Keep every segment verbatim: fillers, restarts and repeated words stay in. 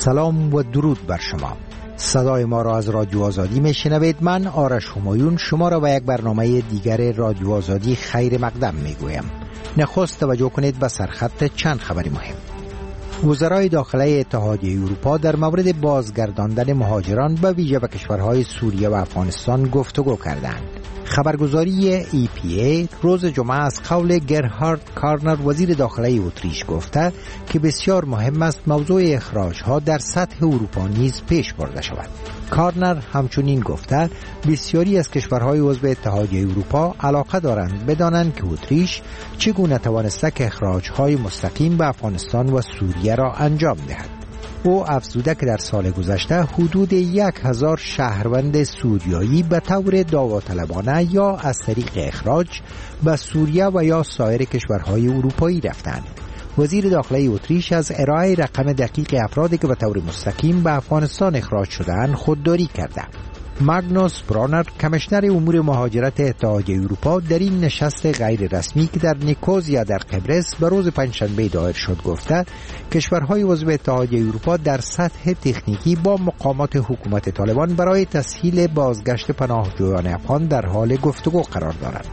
سلام و درود بر شما. صدای ما را از رادیو آزادی میشنوید. من آرش همایون شما را به یک برنامه دیگر رادیو آزادی خیر مقدم میگویم. نخست توجه کنید به سرخط چند خبری مهم. وزرای داخله اتحادیه اروپا در مورد بازگرداندن مهاجران به ویژه به کشورهای سوریه و افغانستان گفتگو کردند. خبرگزاری ای پی ای روز جمعه از قول گرهارد کارنر وزیر داخله اتریش گفته که بسیار مهم است موضوع اخراج‌ها در سطح اروپا نیز پیش برده شود. کارنر همچنین گفته بسیاری از کشورهای عضو اتحادیه اروپا علاقه دارند بدانند که اتریش چگونه توانسته که اخراج‌های مستقیم به افغانستان و سوریه را انجام دهد. او افزوده که در سال گذشته حدود یک هزار شهروند سوریایی به طور داوطلبانه یا از طریق اخراج به سوریه و یا سایر کشورهای اروپایی رفتند. وزیر داخله اتریش از ارائه رقم دقیق افرادی که به طور مستقیم به افغانستان اخراج شده‌اند خودداری کرده. ماگنوس برانر کمیشنر امور مهاجرت اتحادیه اروپا در این نشست غیر رسمی که در نیکوزیا در قبرس به روز پنجشنبه دایر شد گفته کشورهای عضو اتحادیه اروپا در سطح تکنیکی با مقامات حکومت طالبان برای تسهیل بازگشت پناهجویان افغان در حال گفتگو قرار دارند.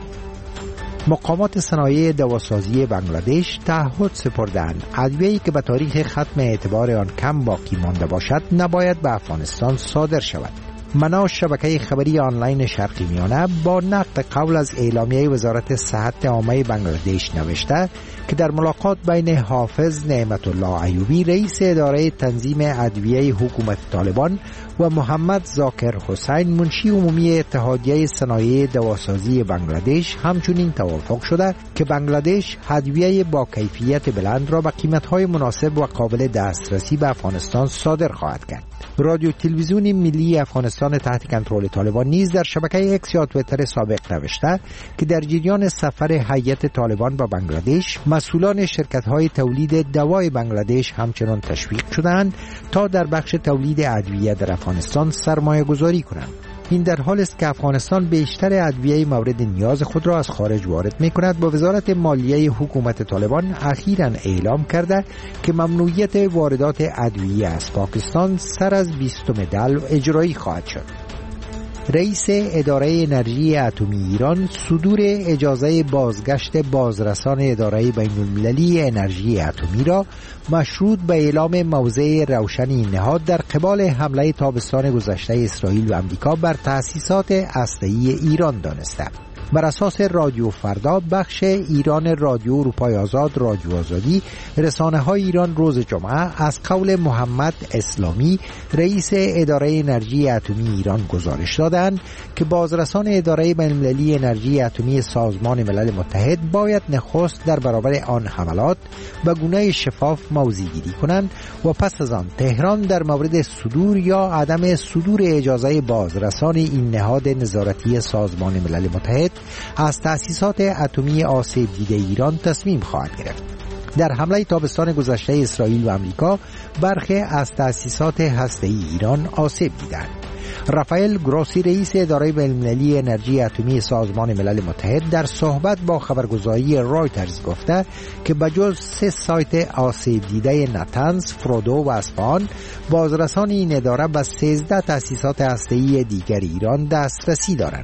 مقامات صنایع دواسازی بنگلادش تعهد سپردند ادویه‌ای که به تاریخ ختم اعتبار آن کم باقی مانده باشد نباید به افغانستان صادر شود. منار شبکه خبری آنلاین شرقی میانه با نقل قول از اعلامیه وزارت صحت عامه بنگلادش نوشته که در ملاقات بین حافظ نعمت الله ایوبی رئیس اداره تنظیم ادویه حکومت طالبان و محمد ذاکر حسین منشی عمومی اتحادیه صنایع دواسازی بنگلادش همچنین توافق شده که بنگلادش ادویه با کیفیت بلند را به قیمت‌های مناسب و قابل دسترسی به افغانستان صادر خواهد کرد. رادیو تلویزیون ملی افغانستان تحت کنترل طالبان نیز در شبکه اکس یا توییتر سابق نوشته که در جریان سفر هیئت طالبان به بنگلادش مسئولان شرکت‌های تولید دوای بنگلادش همچنان تشویق شدند تا در بخش تولید ادویه در افغانستان سرمایه گذاری کنند. این در حال است که افغانستان بیشتر ادویه مورد نیاز خود را از خارج وارد می کند. با وزارت مالیه حکومت طالبان اخیراً اعلام کرده که ممنوعیت واردات ادویه از پاکستان سر از بیستم دلو اجرایی خواهد شد. رئیس اداره انرژی اتمی ایران صدور اجازه بازگشت بازرسان اداره بین‌المللی انرژی اتمی را مشروط به اعلام موضع روشن این نهاد در قبال حمله تابستان گذشته اسرائیل و آمریکا بر تأسیسات هسته‌ای ایران دانسته. بر اساس رادیو فردا بخش ایران رادیو اروپای آزاد رادیو آزادی رسانه‌های ایران روز جمعه از قول محمد اسلامی رئیس اداره انرژی اتمی ایران گزارش دادند که بازرسان اداره بین‌المللی انرژی اتمی سازمان ملل متحد باید نخست در برابر آن حملات به گونه شفاف موضع‌گیری کنند و پس از آن تهران در مورد صدور یا عدم صدور اجازه بازرسان این نهاد نظارتی سازمان ملل متحد از تأسیسات اتمی آسیب دیده ایران تصمیم خواهد گرفت. در حمله تابستان گذشته اسرائیل و آمریکا برخی از تأسیسات هسته‌ای ایران آسیب دیدند. رافائل گروسی رئیس اداره بین‌المللی انرژی اتمی سازمان ملل متحد در صحبت با خبرگزاری رایترز گفته که بجز سه سایت آسیب دیده نتنز، فرودو و اصفهان بازرسان این اداره به سیزده تأسیسات هسته‌ای دیگر ایران دسترسی دارند.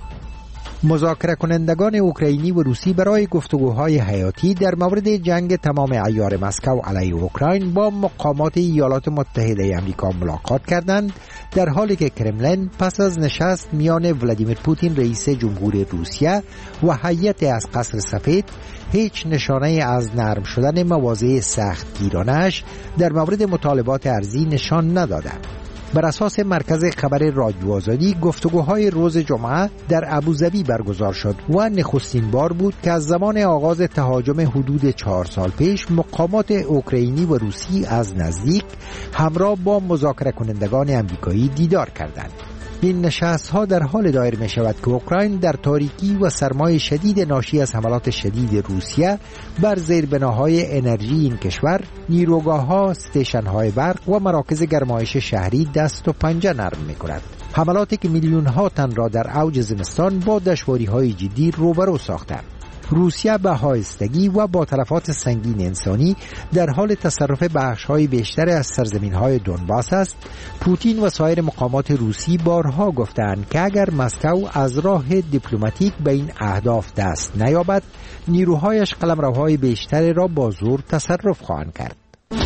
مذاکره کنندگان اوکراینی و روسی برای گفتگوهای حیاتی در مورد جنگ تمام عیار مسکو علیه اوکراین با مقامات ایالات متحده آمریکا ملاقات کردند، در حالی که کرملین پس از نشست میان ولادیمیر پوتین رئیس جمهور روسیه و هیئت از قصر سفید هیچ نشانه از نرم شدن مواضع سختگیرانش در مورد مطالبات ارضی نشان نداده. بر اساس مرکز خبر رادیو آزادی گفتگوهای روز جمعه در ابوظبی برگزار شد و نخستین بار بود که از زمان آغاز تهاجم حدود چهار سال پیش مقامات اوکراینی و روسی از نزدیک همراه با مذاکره کنندگان آمریکایی دیدار کردند. این نشست‌ها در حال دایر می شود که اوکراین در تاریکی و سرمای شدید ناشی از حملات شدید روسیه بر زیربناهای انرژی این کشور، نیروگاه‌ها، استیشن‌های برق و مراکز گرمایش شهری دست و پنجه نرم می کند. حملاتی که میلیون‌ها تن را در اوج زمستان با دشواری‌های جدی روبرو ساختند. روسیه به هایستگی و با تلفات سنگین انسانی در حال تصرف بخش‌های بیشتر از سرزمین‌های دونباس است، پوتین و سایر مقامات روسی بارها گفتند که اگر مسکو از راه دیپلماتیک به این اهداف دست نیابد، نیروهایش قلمروهای بیشتری را با زور تصرف خواهند کرد.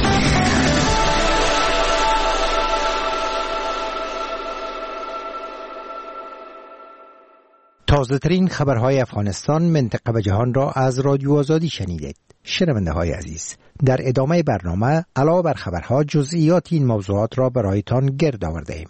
تازه ترین خبرهای افغانستان، منطقه و جهان را از رادیو آزادی شنیدید. شنونده های عزیز، در ادامه برنامه علاوه بر خبرها جزئیات این موضوعات را برایتان گرد آورده ایم.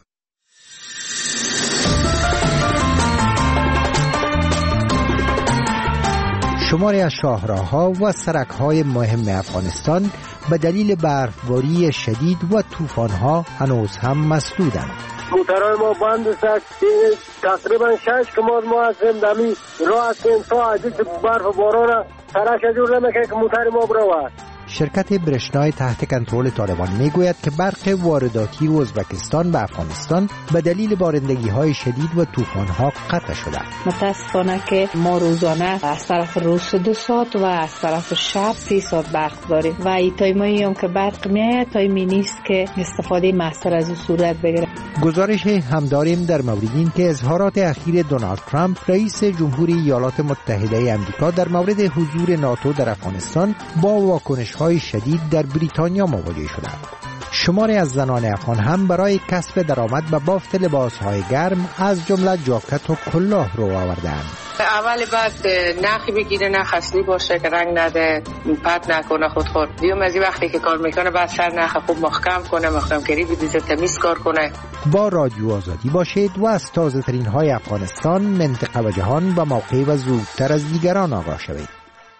شماری از شاهراه‌ها و سرک‌های مهم افغانستان به دلیل برفباری شدید و طوفان‌ها هنوز هم مسدودند. موترهای ما بند است. تقریبا شش کماد ما هستیم دمی راه هستیم تا عزیز برف و باران سرک جور نمیکنه که موتر ما برود. شرکت برشنای تحت کنترل طالبان میگوید که برق وارداتی ازبکستان به افغانستان به دلیل بارندگی‌های شدید و طوفان‌ها قطع شده. متاسفانه که ما روزانه از طرف روز دو ساعت و از طرف شب سی ساعت برق داریم و ای تایمایی هم که برق میاد تایمی نیست که استفاده مستر از صورت بگیره. گزارش هم داریم در مورد این که اظهارات اخیر دونالد ترامپ رئیس جمهوری ایالات متحده آمریکا در مورد حضور ناتو در افغانستان با واکنش های شدید در بریتانیا مواجه شدند. شماری از زنان افغان هم برای کسب درآمد به بافت لباس‌های گرم از جمله جاکت و کلاه رو آوردند. اول بعد نخی بگیره، نخ اصلی باشه که رنگ نده، پت نکنه خود خود. دیوم از این وقتی که کار میکنه بعد سر نخ خوب محکم کنه، محکم کری بدیزه تمیز کار کنه. با رادیو آزادی باشید و از تازه ترین های افغانستان، منطقه و جهان با موقع و زودتر از دیگران آگاه شوید.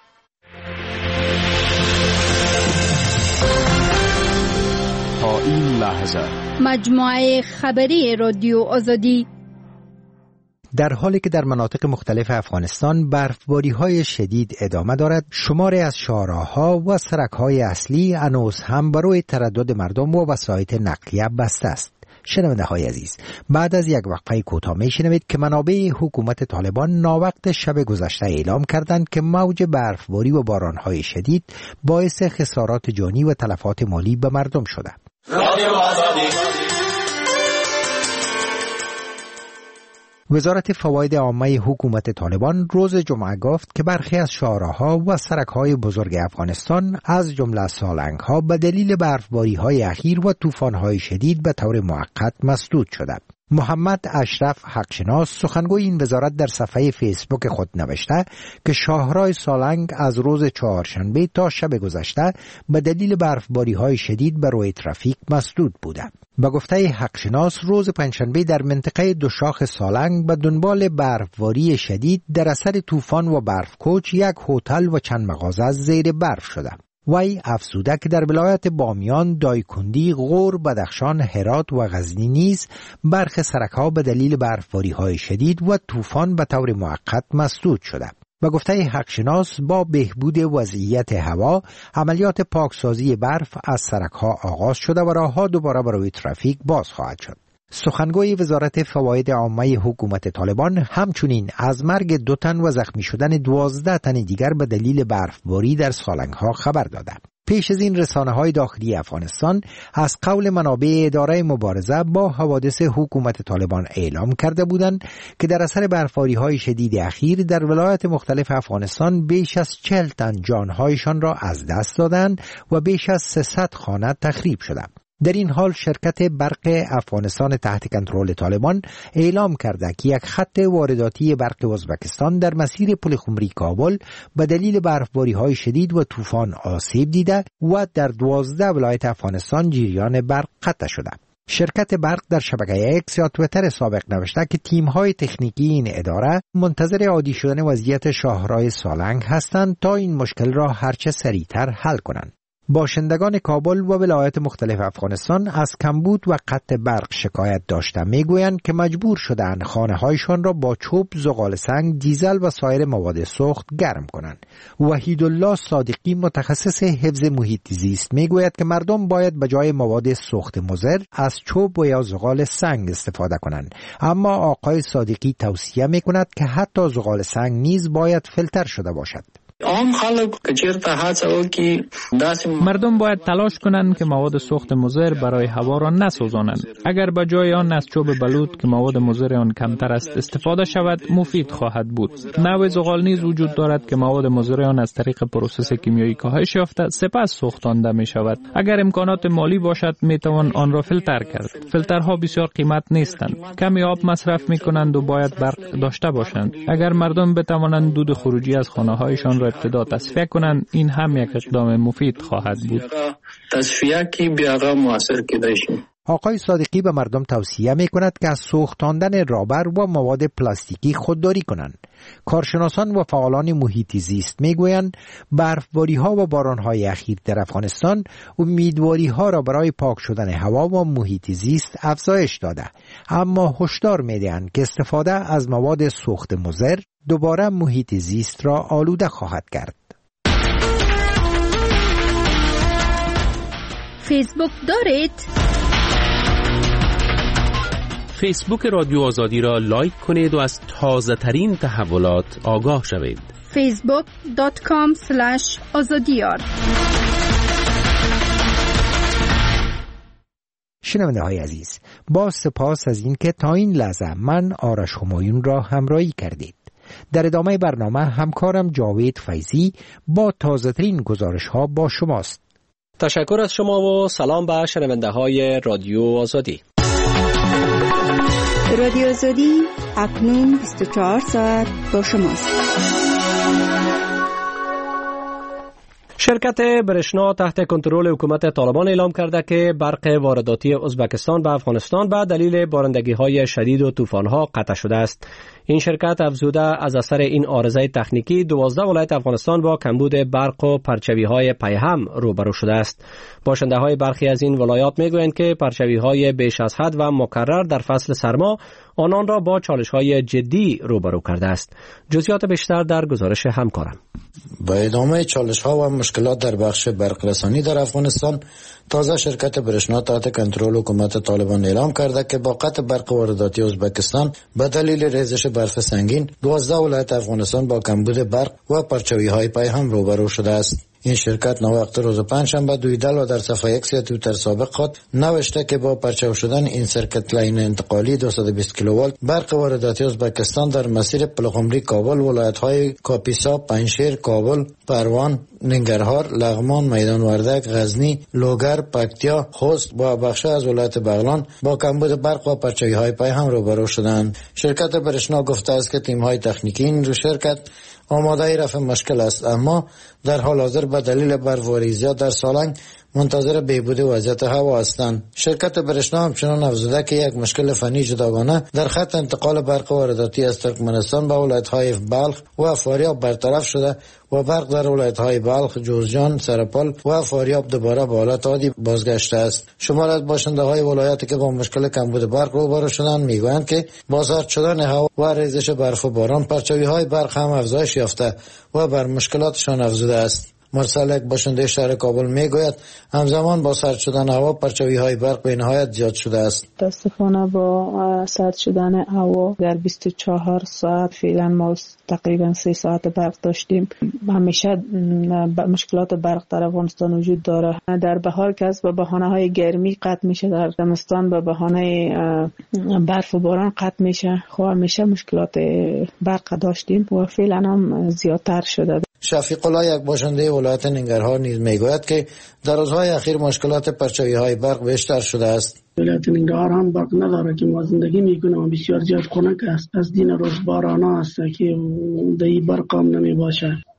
تا این لحظه مجموعه خبری رادیو آزادی. در حالی که در مناطق مختلف افغانستان برفباری‌های شدید ادامه دارد، شماری از شاهراه‌ها و سرک‌های اصلی هنوز هم برای تردد مردم و وسایط نقلیه بسته است. شنونده های عزیز، بعد از یک وقفه کوتاه میشنوید که منابع حکومت طالبان ناوقت شب گذشته اعلام کردند که موج برفباری و باران‌های شدید باعث خسارات جانی و تلفات مالی به مردم شده. وزارت فواید عامه حکومت طالبان روز جمعه گفت که برخی از شاهراه‌ها و سرک‌های بزرگ افغانستان از جمله سالنگ‌ها به دلیل برفباری‌های اخیر و طوفان‌های شدید به طور موقت مسدود شدند. محمد اشرف حقشناس سخنگوی این وزارت در صفحه فیسبوک خود نوشته که شاهراه سالنگ از روز چهارشنبه تا شب گذشته به دلیل برفباری‌های شدید بر روی ترافیک مسدود بوده. به گفته حقشناس روز پنجشنبه در منطقه دو شاخ سالنگ به دنبال برفباری شدید در اثر طوفان و برفکوچ یک هتل و چند مغازه زیر برف شده. وی افزوده که در ولایت بامیان، دایکندی، غور، بدخشان، هرات و غزنی نیز برخی سرک‌ها به دلیل برفباری‌های شدید و طوفان به طور موقت مسدود شده. و گفته حقشناس با بهبود وضعیت هوا، عملیات پاکسازی برف از سرک‌ها آغاز شده و راه‌ها دوباره برای ترافیک باز خواهد شد. سخنگوی وزارت فواید عامه حکومت طالبان همچنین از مرگ دو تن و زخمی شدن دوازده تن دیگر به دلیل برفباری در سالنگ‌ها خبر داده. پیش از این رسانه‌های داخلی افغانستان از قول منابع اداره مبارزه با حوادث حکومت طالبان اعلام کرده بودند که در اثر برفباری‌های شدید اخیر در ولایات مختلف افغانستان بیش از چهل تن جان‌هایشان را از دست دادند و بیش از سیصد خانه تخریب شدند. در این حال شرکت برق افغانستان تحت کنترل طالبان اعلام کرده که یک خط وارداتی برق ازبکستان در مسیر پل خمری کابل به دلیل برفباری‌های شدید و طوفان آسیب دیده و در دوازده ولایت افغانستان جریان برق قطع شده. شرکت برق در شبکه اکس یا تویتر سابق نوشته که تیم‌های تکنیکی این اداره منتظر عادی شدن وضعیت شاهراه سالنگ هستند تا این مشکل را هرچه سریعتر حل کنند. باشندگان کابل و ولایات مختلف افغانستان از کمبود و قطع برق شکایت داشتند. میگویند که مجبور شدند خانه‌هایشان را با چوب، زغال سنگ، دیزل و سایر مواد سوخت گرم کنند. وحیدالله صادقی متخصص حفظ محیط زیست میگوید که مردم باید به جای مواد سوخت مضر از چوب و یا زغال سنگ استفاده کنند. اما آقای صادقی توصیه میکند که حتی زغال سنگ نیز باید فیلتر شده باشد. عام خلک چیرته هڅه وکړي داسې مردم باید تلاش کنند که مواد سوخت مضر برای هوا را نسوزانند. اگر به جای آن از چوب بلوط که مواد مضر آن کمتر است استفاده شود مفید خواهد بود. نوع زغال نیز وجود دارد که مواد مضر آن از طریق پروسس کیمیایی کاهش یافته سپس سوختانده می شود. اگر امکانات مالی باشد می توان آن را فیلتر کرد. فیلترها بسیار قیمت نیستند. کمی آب مصرف می کنند و باید برق داشته باشند. اگر مردم بتوانند دود خروجی از خانه هایشان را ابتدا تصفیه کنند این هم یک اقدام مفید خواهد بود. تصفیه کی بیاغه موثر کیدای شي. آقای صادقی به مردم توصیه می کند که از سوختاندن رابر و مواد پلاستیکی خودداری کنند. کارشناسان و فعالان محیط زیست می گویند برفباری ها و باران های اخیر در افغانستان امیدواری ها را برای پاک شدن هوا و محیط زیست افزایش داده، اما هشدار می دهند که استفاده از مواد سوخت مضر دوباره محیط زیست را آلوده خواهد کرد. فیسبوک دارید؟ فیسبوک رادیو آزادی را لایک کنید و از تازه ترین تحولات آگاه شوید. فیسبوک دات کام اسلش آزادیار. شنونده های عزیز، با سپاس از اینکه تا این لحظه من آرش همایون را همراهی کردید. در ادامه برنامه همکارم جاوید فیضی با تازه ترین گزارش ها با شماست. تشکر از شما و سلام به شنونده های رادیو آزادی. رادیو آزادی اکنون بیست و چهار ساعت با شماست. شرکت برشنا تحت کنترل حکومت طالبان اعلام کرده که برق وارداتی ازبکستان به افغانستان به دلیل بارندگی‌های شدید و طوفان‌ها قطع شده است. این شرکت افزوده از اثر این عارضه تکنیکی دوازده ولایت افغانستان با کمبود برق و پرچوی‌های پیهم روبرو شده است. باشنده‌های برخی از این ولایات می‌گویند که پرچوی‌های بیش از حد و مکرر در فصل سرما آنان را با چالش‌های جدی روبرو کرده است. جزئیات بیشتر در گزارش همکارم. با ادامه چالش‌ها و مشکلات در بخش برق رسانی در افغانستان، تازه شرکت برشنا تحت کنترل حکومت طالبان اعلام کرده که با قطع برق وارداتی ازبکستان به دلیل ریزش برف سنگین دوازده ولایت افغانستان با کمبود برق و پرچوی‌های پیهم روبرو شده است. این شرکت نوقت روز پنجشنبه دویدل و در صفحه ایکس یا توییتر سابق خود نوشته که با پرچو شدن این سرکت لاین انتقالی دویست و بیست کیلووات برق وارداتی ازبکستان در مسیر پلخمری کابل، ولایت‌های کاپیسا، پنجشیر، کابل، پروان، ننگرهار، لغمان، میدان وردک، غزنی، لوگر، پکتیا، خوست و بخشی از ولایت بغلان با کمبود برق و پرچوی‌های پیهم روبرو شدند. شرکت برشنا گفته است که تیم‌های تکنیکی این شرکت آماده رفع مشکل است، اما در حال حاضر به دلیل برفباری زیاد در سالنگ منتظر بهبود وضعیت هوا هستند. شرکت برشنا همچنان افزوده که یک مشکل فنی جداگانه در خط انتقال برق وارداتی از ترکمنستان به ولایت‌های بلخ و فاریاب برطرف شده و برق در ولایت‌های بلخ، جوزجان، سرپل و فاریاب دوباره به حالت عادی بازگشته است. شمار از باشنده‌های ولایاتی که با مشکل کمبود برق روبرو شدند میگویند که با سرد شدن هوا و ریزش برف و باران پرچوی‌های برق هم افزایش یافته و بر مشکلاتشان افزوده است. مرسل یک باشنده شهر کابل میگوید همزمان با سرد شدن هوا پرچوی‌های برق به نهایت زیاد شده است. متاسفانه با سرد شدن هوا در بیست و چهار ساعت فعلا ما تقریبا سه ساعت برق داشتیم. همیشه مشکلات برق در افغانستان وجود داره. در بهار که از به بهانه‌های گرمی قطع میشه، در زمستان به بهانه برف و باران قطع میشه. خب همیشه مشکلات برق داشتیم و فعلا هم زیادتر شده. شفیق الله یک باشنده ولایت ننگرهار نیز میگوید که در روزهای اخیر مشکلات پرچوی‌های برق بیشتر شده است. ولایت ننگرهار هم برق نداره که ما زندگی میکنیم و بسیار زیاد خنک است. از دین روز باران است که دی برق هم نمی باشه.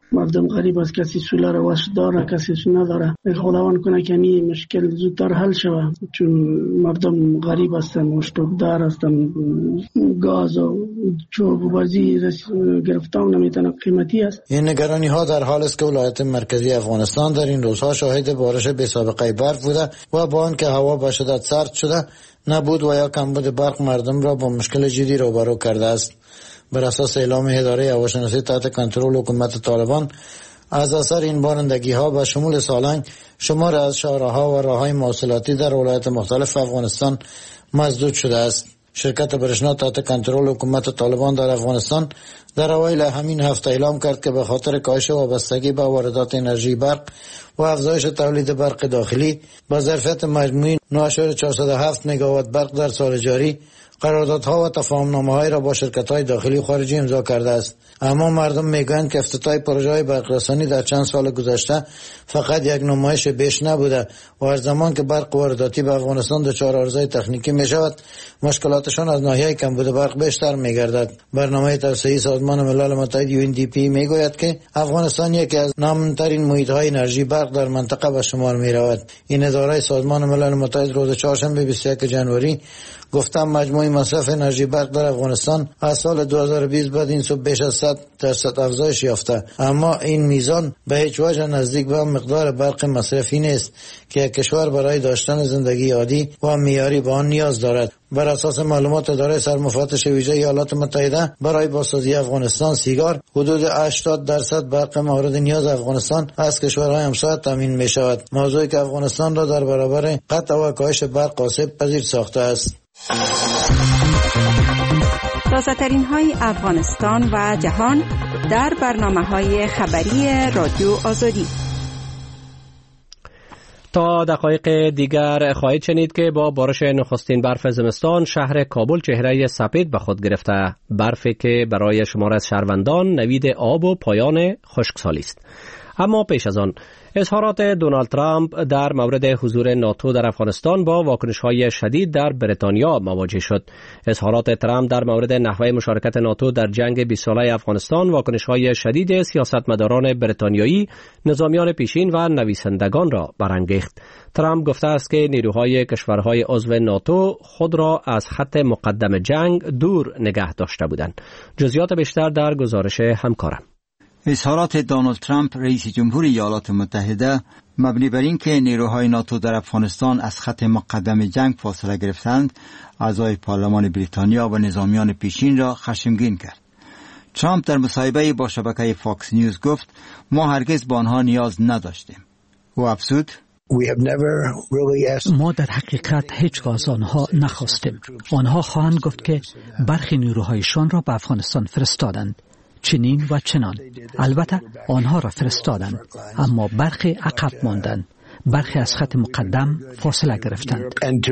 مردم غریب است، کسی سولار واسه داره کسی نداره. خداوند کنه که این مشکل زودتر حل شود، چون مردم غریب هستن، مشتبدار هستن، گاز و چوب و بازی گرفتن نمیتونه قیمتی است. این نگرانی ها در حال است که ولایت مرکزی افغانستان در این روزها شاهد بارش بی سابقه برف بوده و با آنکه هوا به شدت سرد شده، نبود و یا کمبود برق مردم را با مشکل جدی روبرو کرده است. بر اساس اعلام اداره هواشناسی تحت کنترل حکومت طالبان، از اثر این بارندگی ها به شمول سالنگ شمار از شهرها و راههای مواصلاتی در ولایات مختلف افغانستان مسدود شده است. شرکت برشنا تحت کنترل حکومت طالبان در افغانستان در اوایل همین هفته اعلام کرد که به خاطر کاهش وابستگی به واردات انرژی برق و افزایش تولید برق داخلی با ظرفیت مجموعی نه ممیز چهارصد و هفت مگاوات برق در سال جاری قراردادها و تفاهم‌نامه‌های را با شرکت‌های داخلی و خارجی امضا کرده است. اما مردم میگویند که افتتاح پروژه‌های برق‌رسانی در چند سال گذشته فقط یک نمایش بیش نبوده و هر زمان که برق وارداتی به افغانستان دچار عرضه تکنیکی می‌شود، مشکلاتشان از ناحیه کمبود برق بیشتر می‌گردد. برنامه توسعه سازمان ملل متحد یو ان دی پی میگوید که افغانستان یکی از نام‌ترین محیط‌های انرژی برق در منطقه به شمار می‌رود. این اداره سازمان ملل متحد روز چهارشنبه بیست و یکم جنوری گفتم مجموعی مصرف انرژی برق در افغانستان از سال دو هزار و بیست بعد این سو بیش از صد درصد افزایش یافته، اما این میزان به هیچ وجه نزدیک به مقدار برق مصرفی نیست که یک کشور برای داشتن زندگی عادی و معیاری به آن نیاز دارد. بر اساس معلومات اداره سرمفتش ویژه ایالات متحده، برای بازسازی افغانستان سیگار حدود هشتاد درصد برق مورد نیاز افغانستان از کشورهای همسایه تامین می شود، موضوعی که افغانستان را در برابر قطع و کاهش برق آسیب پذیر ساخته است. تازه ترین های افغانستان و جهان در برنامه های خبری رادیو آزادی. تا دقایق دیگر خواهید شنید که با بارش نخستین برف زمستان شهر کابل چهره سپید به خود گرفته. برفی که برای شمار از شهروندان نوید آب و پایان خشکسالی است. اما پیش از آن اظهارات دونالد ترامپ در مورد حضور ناتو در افغانستان با واکنش‌های شدید در بریتانیا مواجه شد. اظهارات ترامپ در مورد نحوه مشارکت ناتو در جنگ بیست ساله افغانستان واکنش‌های شدید سیاستمداران بریتانیایی، نظامیان پیشین و نویسندگان را برانگیخت. ترامپ گفته است که نیروهای کشورهای عضو ناتو خود را از خط مقدم جنگ دور نگه داشته بودند. جزئیات بیشتر در گزارش همکارم. اظهارات دونالد ترامپ رئیس جمهور ایالات متحده مبنی بر این که نیروهای ناتو در افغانستان از خط مقدم جنگ فاصله گرفتند، اعضای پارلمان بریتانیا و نظامیان پیشین را خشمگین کرد. ترامپ در مصاحبه با شبکه فاکس نیوز گفت ما هرگز به آنها نیاز نداشتیم. او افزود ما در حقیقت هیچگاه از آنها نخواستیم. آنها خواهند گفت که برخی نیروهایشان را به افغانستان فرستادند، چنین و چنان. البته آنها را فرستادند، اما برخی عقب ماندند، برخی از خط مقدم فاصله گرفتند.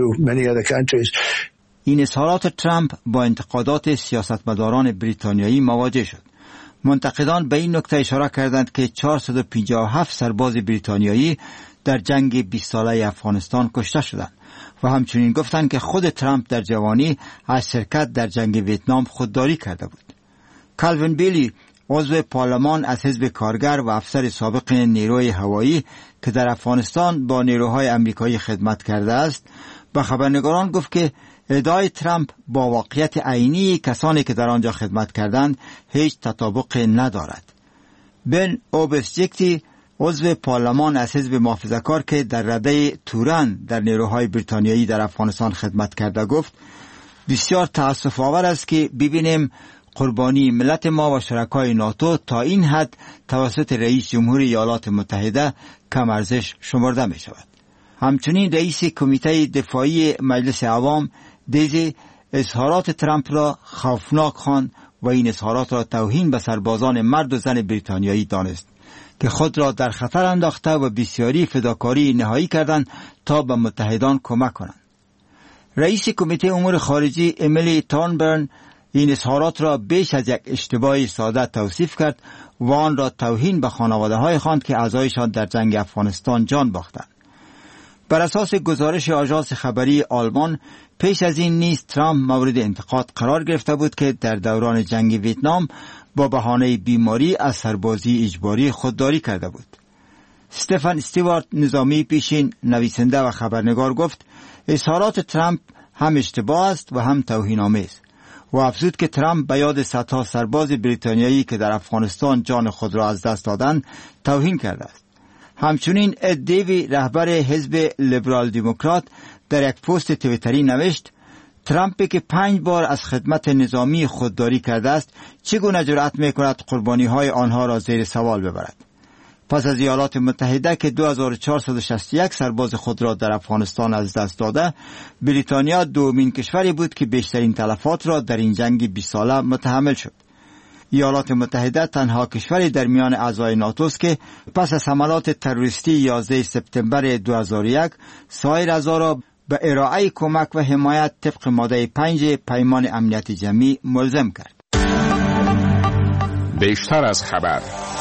این اظهارات ترامپ با انتقادات سیاستمداران بریتانیایی مواجه شد. منتقدان به این نکته اشاره کردند که چهارصد و پنجاه و هفت سرباز بریتانیایی در جنگ بیست ساله افغانستان کشته شدند و همچنین گفتند که خود ترامپ در جوانی از شرکت در جنگ ویتنام خودداری کرده بود. کالوین بیلی، عضو پارلمان از حزب کارگر و افسر سابق نیروی هوایی که در افغانستان با نیروهای امریکایی خدمت کرده است، به خبرنگاران گفت که ادعای ترامپ با واقعیت عینی کسانی که در آنجا خدمت کردند هیچ تطابق ندارد. بن اوبسجکتی، عضو پارلمان از حزب محافظه‌کار که در رده تورن در نیروهای بریتانیایی در افغانستان خدمت کرده، گفت بسیار تأسف آور است که ببینیم قربانی ملت ما و شرکای ناتو تا این حد توسط رئیس جمهور ایالات متحده کم ارزش شمرده می شود. همچنین رئیس کمیته دفاعی مجلس عوام دیزی اظهارات ترامپ را خوفناک خواند و این اظهارات را توهین به سربازان مرد و زن بریتانیایی دانست که خود را در خطر انداخته و بسیاری فداکاری نهایی کردند تا به متحدان کمک کنند. رئیس کمیته امور خارجی امیلی تورنبرن این اظهارات را بیش از یک اشتباه ساده توصیف کرد و آن را توهین به خانواده‌های خواند که اعضایشان در جنگ افغانستان جان باختند. بر اساس گزارش آژانس خبری آلمان، پیش از این نیز ترامپ مورد انتقاد قرار گرفته بود که در دوران جنگ ویتنام با بهانه بیماری از سربازی اجباری خودداری کرده بود. استفن استیوارت نظامی پیشین نویسنده و خبرنگار گفت اظهارات ترامپ هم اشتباه است و هم توهین‌آمیز و افزود که ترامپ به یاد صدها سرباز بریتانیایی که در افغانستان جان خود را از دست دادند توهین کرده است. همچنین اد دیوی رهبر حزب لیبرال دموکرات در یک پست توییتری نوشت ترامپی که پنج بار از خدمت نظامی خودداری کرده است چگونه جرأت می‌کند قربانی‌های آنها را زیر سوال ببرد. پس از ایالات متحده که دو هزار و چهارصد و شصت و یک سرباز خود را در افغانستان از دست داده، بریتانیا دومین کشوری بود که بیشترین تلفات را در این جنگ بیست ساله متحمل شد. ایالات متحده تنها کشوری در میان اعضای ناتو است که پس از حملات تروریستی یازده سپتامبر دو هزار و یک سایر اعضا را به ارائه کمک و حمایت طبق ماده پنج پیمان امنیت جمعی ملزم کرد. بیشتر از خبر.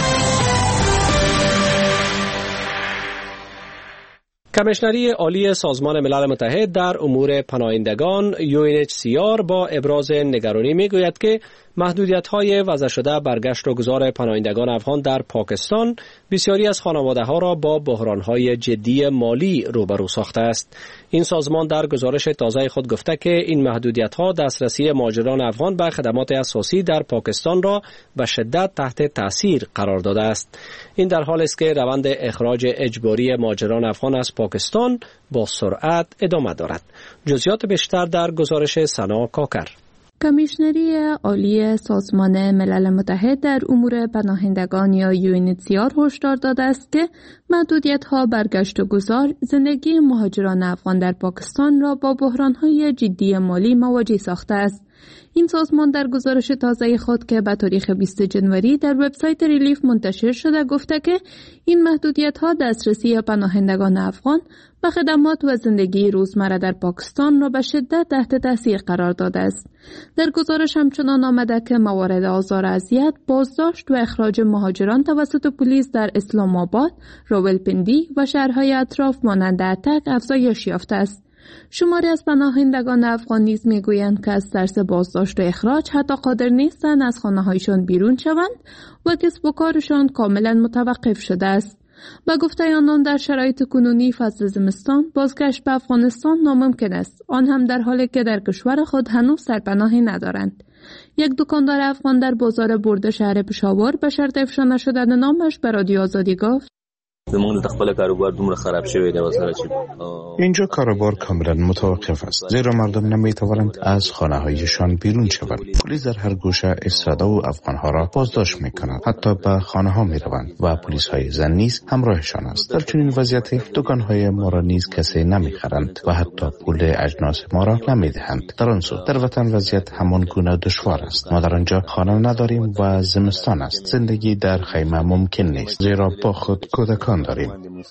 کمیشنری عالی سازمان ملل متحد در امور پناهندگان یو ان اچ سی آر با ابراز نگرانی میگوید که محدودیت‌های وضع شده برگشت و گذار پناهندگان افغان در پاکستان بسیاری از خانواده‌ها را با بحران‌های جدی مالی روبرو ساخته است. این سازمان در گزارش تازه خود گفته که این محدودیت‌ها دسترسی مهاجران افغان به خدمات اساسی در پاکستان را به شدت تحت تاثیر قرار داده است. این در حالی است که روند اخراج اجباری مهاجران افغان از پاکستان با سرعت ادامه دارد. جزئیات بیشتر در گزارش سنا کاکر. کمیشنری عالی سازمان ملل متحد در امور پناهندگان یا یو ان اچ سی آر هشدار داده است که محدودیت‌ها برگشت و گذار زندگی مهاجران افغان در پاکستان را با بحران‌های جدی مالی مواجه ساخته است. این سازمان در گزارش تازه خود که به تاریخ بیستم جنوری در وبسایت ریلیف منتشر شده گفته که این محدودیت‌ها دسترسی پناهندگان افغان به خدمات و زندگی روزمره در پاکستان را به شدت تحت تاثیر قرار داده است. در گزارش همچنان آمده که موارد آزار و اذیت، بازداشت و اخراج مهاجران توسط پلیس در اسلام آباد، راولپنڈی و شهرهای اطراف مانند اتک افزایش یافته است. شماری از پناهندگان افغان نیز میگویند که از ترس بازداشت و اخراج حتی قادر نیستند از خانه‌هایشان بیرون شوند و کسب و کارشان کاملا متوقف شده است. با گفته آنان در شرایط کنونی فصل زمستان بازگشت به افغانستان ناممکن است، آن هم در حالی که در کشور خود هنوز سرپناهی ندارند. یک دکاندار افغان در بازار برده شهر پشاور به شرط افشا نشدن نامش به رادیو آزادی گفت زمون د خپل کاروبار دومره خراب شوی دی وسره چې اینجا کاروبار کاملا متوقف است، زیرا مردم نمیتوانند از خانه هایشان بیرون شوند. پلیس در هر گوشه استرادا و افغانها را بازداشت میکند، حتی به خانه ها میروند و پلیس های زن نیز همراهشان است. در چنین وضعیتی دکان های ما را نیز کسی نمیخرند و حتی پول اجناس ما را نمیدهند. در آن سو در وطن وضعیت همان گونه دشوار است. ما در آنجا خانه نداریم و زمستان است. زندگی در خیمه ممکن نیست، زیرا با خود کودکان داریم.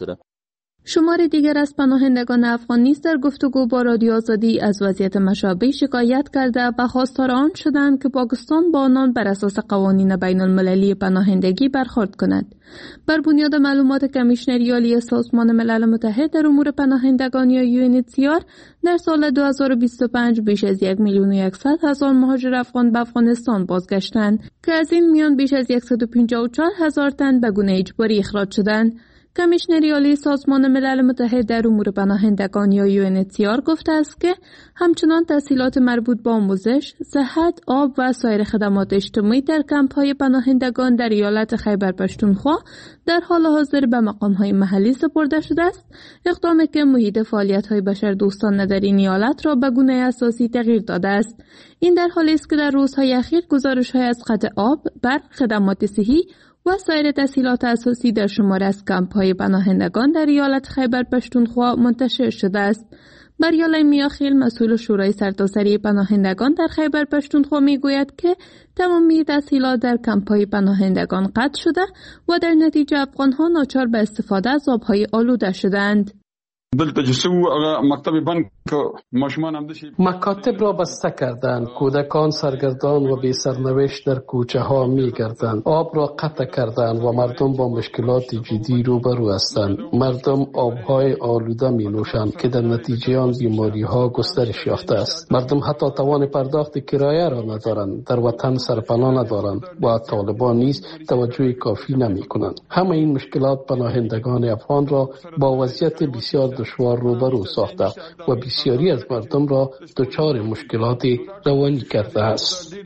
شمار دیگر از پناهندگان افغان نیز در گفتگو با رادیو آزادی از وضعیت مشابه شکایت کرده و خواستار آن شدند که پاکستان با آنان بر اساس قوانین بین المللی پناهندگی برخورد کند. بر بنیاد معلومات کمیشنری عالی سازمان ملل متحد در امور پناهندگان یا یو ان اچ سی آر در سال دو هزار و بیست و پنج بیش از یک میلیون و صد هزار مهاجر افغان به افغانستان بازگشتند که از این میان بیش از صد و پنجاه و چهار هزار تن به گونه اجباری اخراج شدند. کمیشنری عالی سازمان ملل متحد در امور پناهندگان یا یو ان اچ سی آر گفته است که همچنان تسهیلات مربوط به آموزش، صحت، آب و سایر خدمات اجتماعی در کمپ‌های پناهندگان در ایالت خیبر پختونخوا در حال حاضر به مقام‌های محلی سپرده شده است، اقدامی که محیط فعالیت‌های بشردوستانه در این ایالت را به گونه اساسی تغییر داده است. این در حالی است که در روزهای اخیر گزارش‌های از قطع آب، برق، خدمات صحی و سایر تسهیلات اساسی در شمار از کمپ‌های پناهندگان در ایالت خیبر پختونخوا منتشر شده است. بریال میاخیل مسئول شورای سرتاسری پناهندگان در خیبر پختونخوا میگوید که تمامی تسهیلات در کمپ‌های پناهندگان قطع شده و در نتیجه افغان‌ها ناچار به استفاده از آب‌های آلوده شدند. دلته چې څو هغه مکتب بند مکاتب را بسته کردند. کودکان سرگردان و بی سرنوشت در کوچه ها می گردند. آب را قطع کردند و مردم با مشکلات جدی روبرو هستند. مردم آبهای آلوده می نوشند که در نتیجه آن بیماری ها گسترش یافته است. مردم حتی توان پرداخت کرایه را ندارند. در وطن سرپناه ندارند و طالبان نیز توجه کافی نمی کنند. همه این مشکلات پناهندگان افغان را با وضعیت بسیار دشوار روبرو ساخته و بسیاری از مردم را دچار مشکلات روانی کرده است.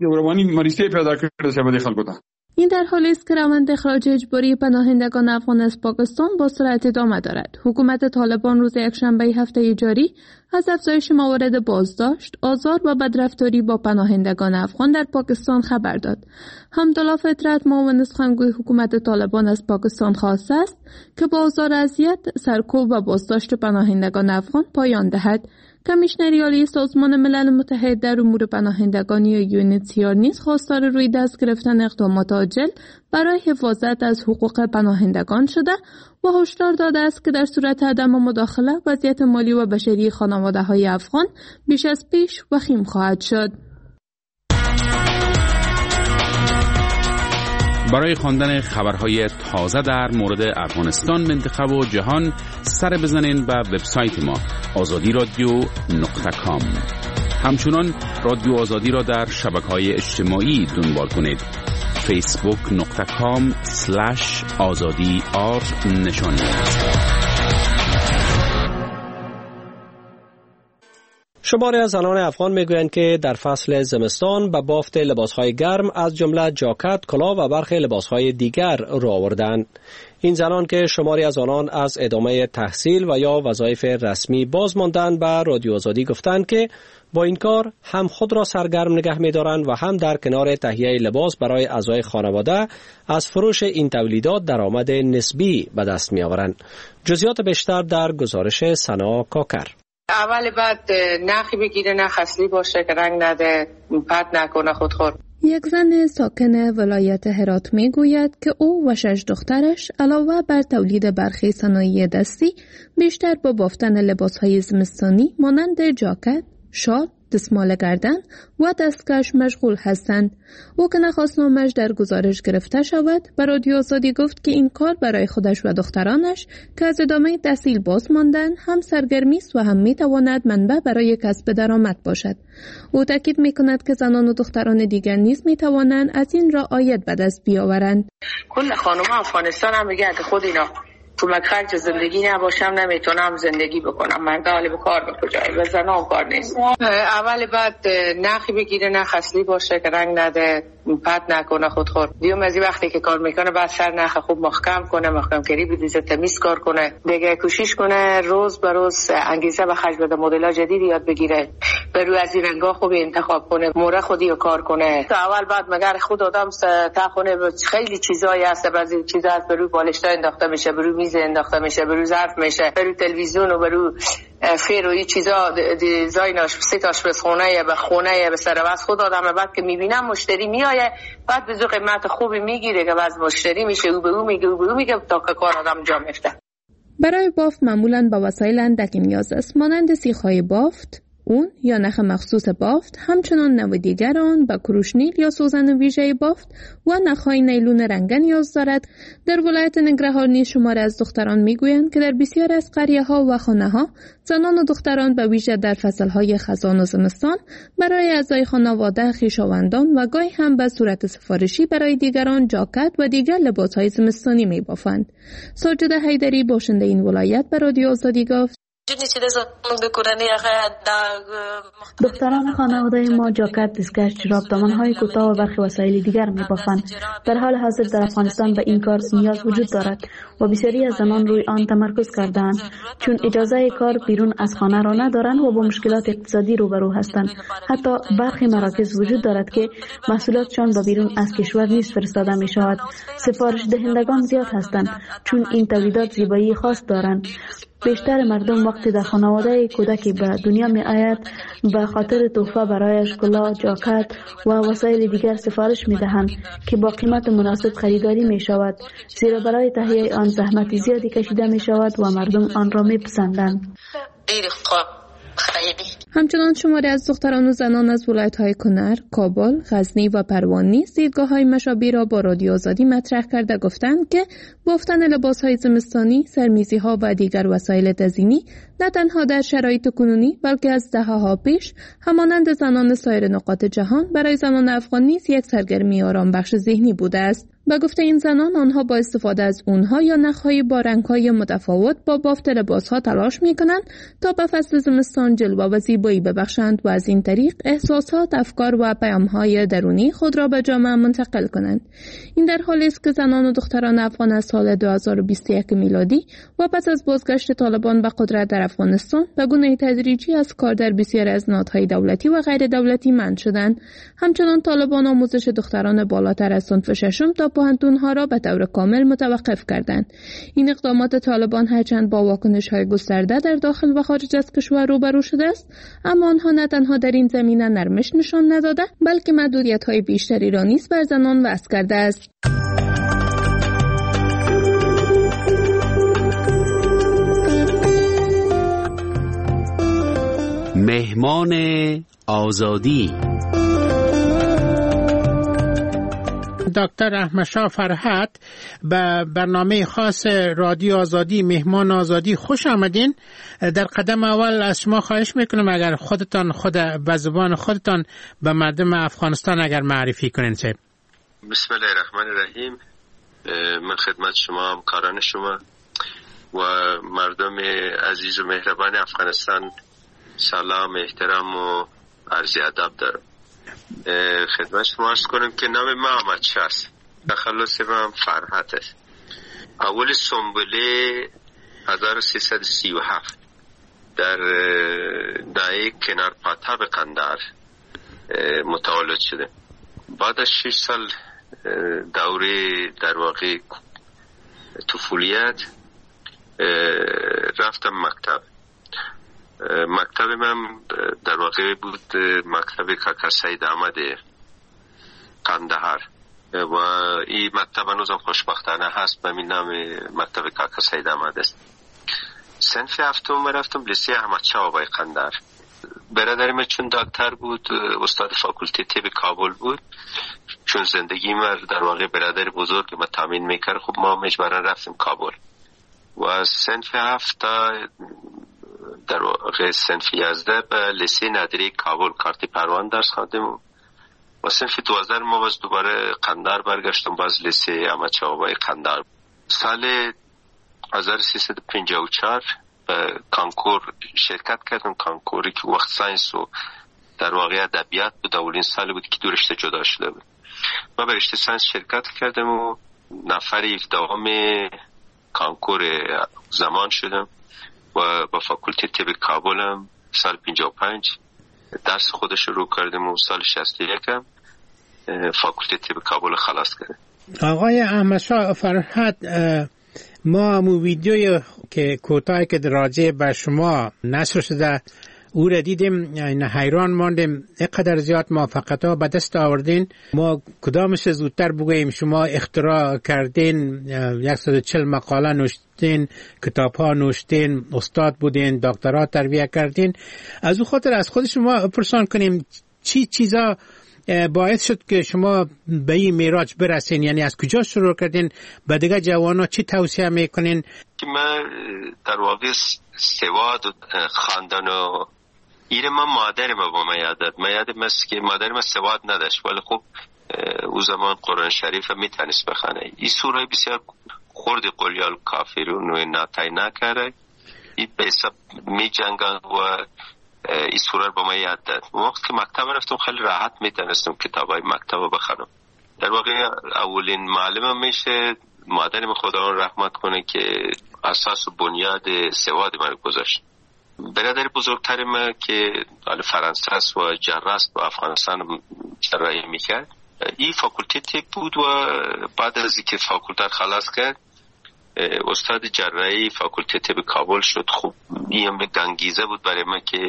این در حالی است که روند اخراج اجباری پناهندگان افغان از پاکستان با سرعت ادامه دارد. حکومت طالبان روز یکشنبه هفته جاری از افزایش موارد بازداشت، آزار و بدرفتاری با پناهندگان افغان در پاکستان خبر داد. حمدالله فطرت، معاون سخنگوی حکومت طالبان از پاکستان خواسته است که با آزار، اذیت، سرکوب و بازداشت پناهندگان افغان پایان دهد. کمیشنری عالی سازمان ملل متحد در امور پناهندگان یا یونیتسیار نیز خواستار روی دست گرفتن اقدامات عاجل برای حفاظت از حقوق پناهندگان شده و هشدار داده است که در صورت عدم مداخله وضعیت مالی و بشری خانواده‌های افغان بیش از پیش وخیم خواهد شد. برای خواندن خبرهای تازه در مورد افغانستان، منطقه و جهان سر بزنین به وبسایت ما آزادی رادیو نقطه کام. همچنان رادیو آزادی را در شبکه‌های اجتماعی دنبال کنید. فیسبوک نقطه کام سلش آزادی آر نشانی است. شماری از زنان افغان میگویند که در فصل زمستان به بافت لباسهای گرم از جمله جاکت، کلاه و برخی لباسهای دیگر را آوردند. این زنان که شماری از آنان از ادامه تحصیل و یا وظایف رسمی باز ماندند به رادیو آزادی گفتند که با این کار هم خود را سرگرم نگه می‌دارند و هم در کنار تهیه لباس برای اعضای خانواده از فروش این تولیدات درآمد نسبی به دست می‌آورند. جزئیات بیشتر در گزارش سنا کاکر. اول بعد نخی بگیره، نخ اصلی باشه که رنگ نده، پت نکنه خودخور. یک زن ساکن ولایت هرات می گوید که او و شش دخترش علاوه بر تولید برخی صنایع دستی بیشتر با بافتن لباسهای زمستانی مانند جاکت، شال، دستمال گردن و دستکش مشغول هستند. او که نخواست نامش در گزارش گرفته شود، به رادیو آزادی گفت که این کار برای خودش و دخترانش که از ادامه تحصیل باز ماندن هم سرگرمی است و هم می تواند منبع برای کسب درآمد باشد. او تاکید می کند که زنان و دختران دیگر نیز می توانند از این را عاید به دست بیاورند. کل خانم افغانستان هم میگه که خود اینا کمک خرج زندگی نباشم نمیتونم زندگی بکنم. مرد حالی به کار به کجایی و زنان کار نیست. اول بعد نخی بگیره، نخ اصلی باشه که رنگ نده، پت نکنه خودخور. دیوم از وقتی که کار میکنه بعد سر نخ خوب محکم کنه، محکم کری بدیزه، تمیز کار کنه، دیگه کوشش کنه روز به روز انگیزه به خرج بده، مدل جدید یاد بگیره، برو از این رنگا خوب انتخاب کنه، موره خودی رو کار کنه. تا اول بعد مگر خود آدم تا خونه خیلی چیزایی هست، بعضی چیزا هست برو بالشتا انداخته میشه، برو میز انداخته میشه، برو ظرف میشه، برو تلویزیون و برو فیر و این چیزا دیزایناش سه تاش بس خونه به خونه به سر واسه خود آدم بعد که میبینم مشتری میایه بعد به قیمت خوبی میگیره که باز مشتری میشه او به او میگه او به او میگه تا که کار آدم جا میفته. برای بافت معمولاً با وسایل اندکی نیاز است، مانند سیخ‌های بافت، اون یا نخ مخصوص بافت، همچنان نوع دیگر آن با کروشنیل یا سوزن ویژه بافت و نخهای نیلون رنگه نیاز دارد. در ولایت ننگرهار نیز شماری از دختران میگویند که در بسیار از قریه‌ها و خانه‌ها زنان و دختران به ویژه در فصل‌های خزان و زمستان برای اعضای خانواده، خویشاوندان و گاهی هم به صورت سفارشی برای دیگران جاکت و دیگر لباس‌های زمستانی می‌بافند. ساجده حیدری باشنده این ولایت به رادیو آزادی گفت: دختران خانواده ما جاکت، دستکش، جوراب، دامن‌های کوتاه و برخی وسایل دیگر می‌بافند. در حال حاضر در افغانستان به این کار نیاز وجود دارد و بسیاری از زنان روی آن تمرکز کرده‌اند، چون اجازه کار بیرون از خانه را ندارند و با مشکلات اقتصادی روبرو هستند. حتی برخی مراکز وجود دارد که محصولاتشان به بیرون از کشور نیز فرستاده می‌شود. سفارش دهندگان زیاد هستند، چون این تولیدات زیبایی خاص دارند. بیشتر مردم وقتی در خانواده کودکی به دنیا می آید به خاطر تحفه برایش کلاه، جاکت و وسایل دیگر سفارش می دهند که با قیمت مناسب خریداری می شود، زیرا برای تهیه آن زحمت زیادی کشیده می شود و مردم آن را می پسندند. همچنان شماری از دختران و زنان از ولایت‌های کنر، کابل، غزنی و پروان نیز دیدگاه‌های مشابه را با رادیو آزادی مطرح کرده گفتند که بافتن لباس‌های زمستانی، سرمیزی‌ها و دیگر وسایل تزیینی نه تنها در شرایط کنونی بلکه از دهه‌ها پیش همانند زنان سایر نقاط جهان برای زنان افغان نیز یک سرگرمی آرامبخش ذهنی بوده است. به گفته این زنان، آنها با استفاده از اونها یا نخ‌های با رنگ‌های متفاوت با بافت لباس‌ها تلاش می‌کنند تا به فصل زمستان جلوه و زیبایی ببخشند و از این طریق احساسات، افکار و پیام‌های درونی خود را به جامعه منتقل کنند. این در حالی است که زنان و دختران افغان از سال دو هزار و بیست و یک میلادی و پس از بازگشت طالبان به قدرت در افغانستان به گونه تدریجی از کار در بسیاری از نهادهای دولتی و غیر دولتی منع شدند. همچنان طالبان آموزش دختران بالاتر از صنف ششم تا پوهنتون‌ها را به طور کامل متوقف کردند. این اقدامات طالبان هرچند با واکنش‌های گسترده در داخل و خارج از کشور روبرو شده است، اما آنها نه تنها در این زمینه نرمش نشان نداده، بلکه محدودیت‌های بیشتری را نیز بر زنان وضع کرده است. مهمان آزادی دکتر احمدشاه فرحت به برنامه خاص رادیو آزادی مهمان آزادی خوش آمدین. در قدم اول از شما خواهش میکنم اگر خودتان خود به زبان خودتان به مردم افغانستان اگر معرفی کنین. سه بسم الله الرحمن الرحیم. من خدمت شما، همکاران شما و مردم عزیز و مهربان افغانستان سلام، احترام و عرض ادب دارم. خدمت شما عرض کنم که نام من احمدشاه است، تخلص من فرحت است. اول سنبله هزار و سیصد و سی و هفت در دایه کنار پاتا به قندار متولد شده. بعد از شش سال دوره در واقع طفولیت رفتم مکتب. مکتب من در واقع بود مکتب کاکا سید احمد قندهار و این مکتب هنوزم خوشبختانه هست، به نام مکتب کاکا سید احمد است. صنف هفتم رفتم لیسه احمدشاه آبای قندهار. برادر من چون دکتر بود، استاد فاکولته طب کابل بود، چون زندگی من در واقع برادر بزرگ ما تامین میکرد، خب ما مجبورا رفتیم کابل و صنف هفت در واقع صنف یازده به لیسه نادری کابل کارتی پروان درس خواندم و صنف دوازده ما باز دوباره قندهار برگشتم، باز لیسه احمدشاه آبای قندهار. سال هزار و سیصد و پنجاه و چهار به کانکور شرکت کردم، کانکوری که وقت ساینس و در واقع ادبیات بود. اولین سال بود که دو رشته جدا شده بود. ما به رشته ساینس شرکت کردم و نفر هفدهم کانکور زمان شدم و با فاکولته طب کابل هم سال پنجاه و پنج درس خودش رو کردم و سال شصت و یک هم فاکولته طب کابل خلاص کردم. آقای احمدشاه فرحت، ما همون ویدیوی که کوتاهی که راجع به شما نشر شده او را دیدیم، یعنی حیران ماندیم اینقدر زیاد موفقیت ها به دست آوردین. ما کدامش زودتر بگوییم شما اختراع کردین، صد و چهل مقاله نوشتین، کتاب ها نوشتین، استاد بودین، دکترا تربیه کردین. از او خاطر از خود شما پرسان کنیم چی چیزا باعث شد که شما به این میراج برسین؟ یعنی از کجا شروع کردین؟ به دیگه جوانا چی توصیه میکنین؟ من در واقع سواد و خواندن و ایره من مادر ما با من یادد من یادم است که مادر ما سواد نداشت، ولی خب او زمان قرآن شریف میتونست بخونه. این سوره بسیار خورد قلیال کافرون و ناتای نکره، این به حساب می جنگن و این سوره رو با من یاد داد. وقت که مکتب رفتم خیلی راحت میتونستم کتابای مکتب رو بخونم. در واقع اولین معلمم میشه مادرم، خدا اون رحمت کنه، که اساس و بنیاد سواد من گذاشت. برادر بزرگتر من که حال فرانسه است و جراح است و افغانستان جراحی میکرد، این فاکولته طب بود و بعد از اینکه فاکولته خلاص کرد استاد جراحی فاکولته طب کابل شد. خب این هم انگیزه بود برای من که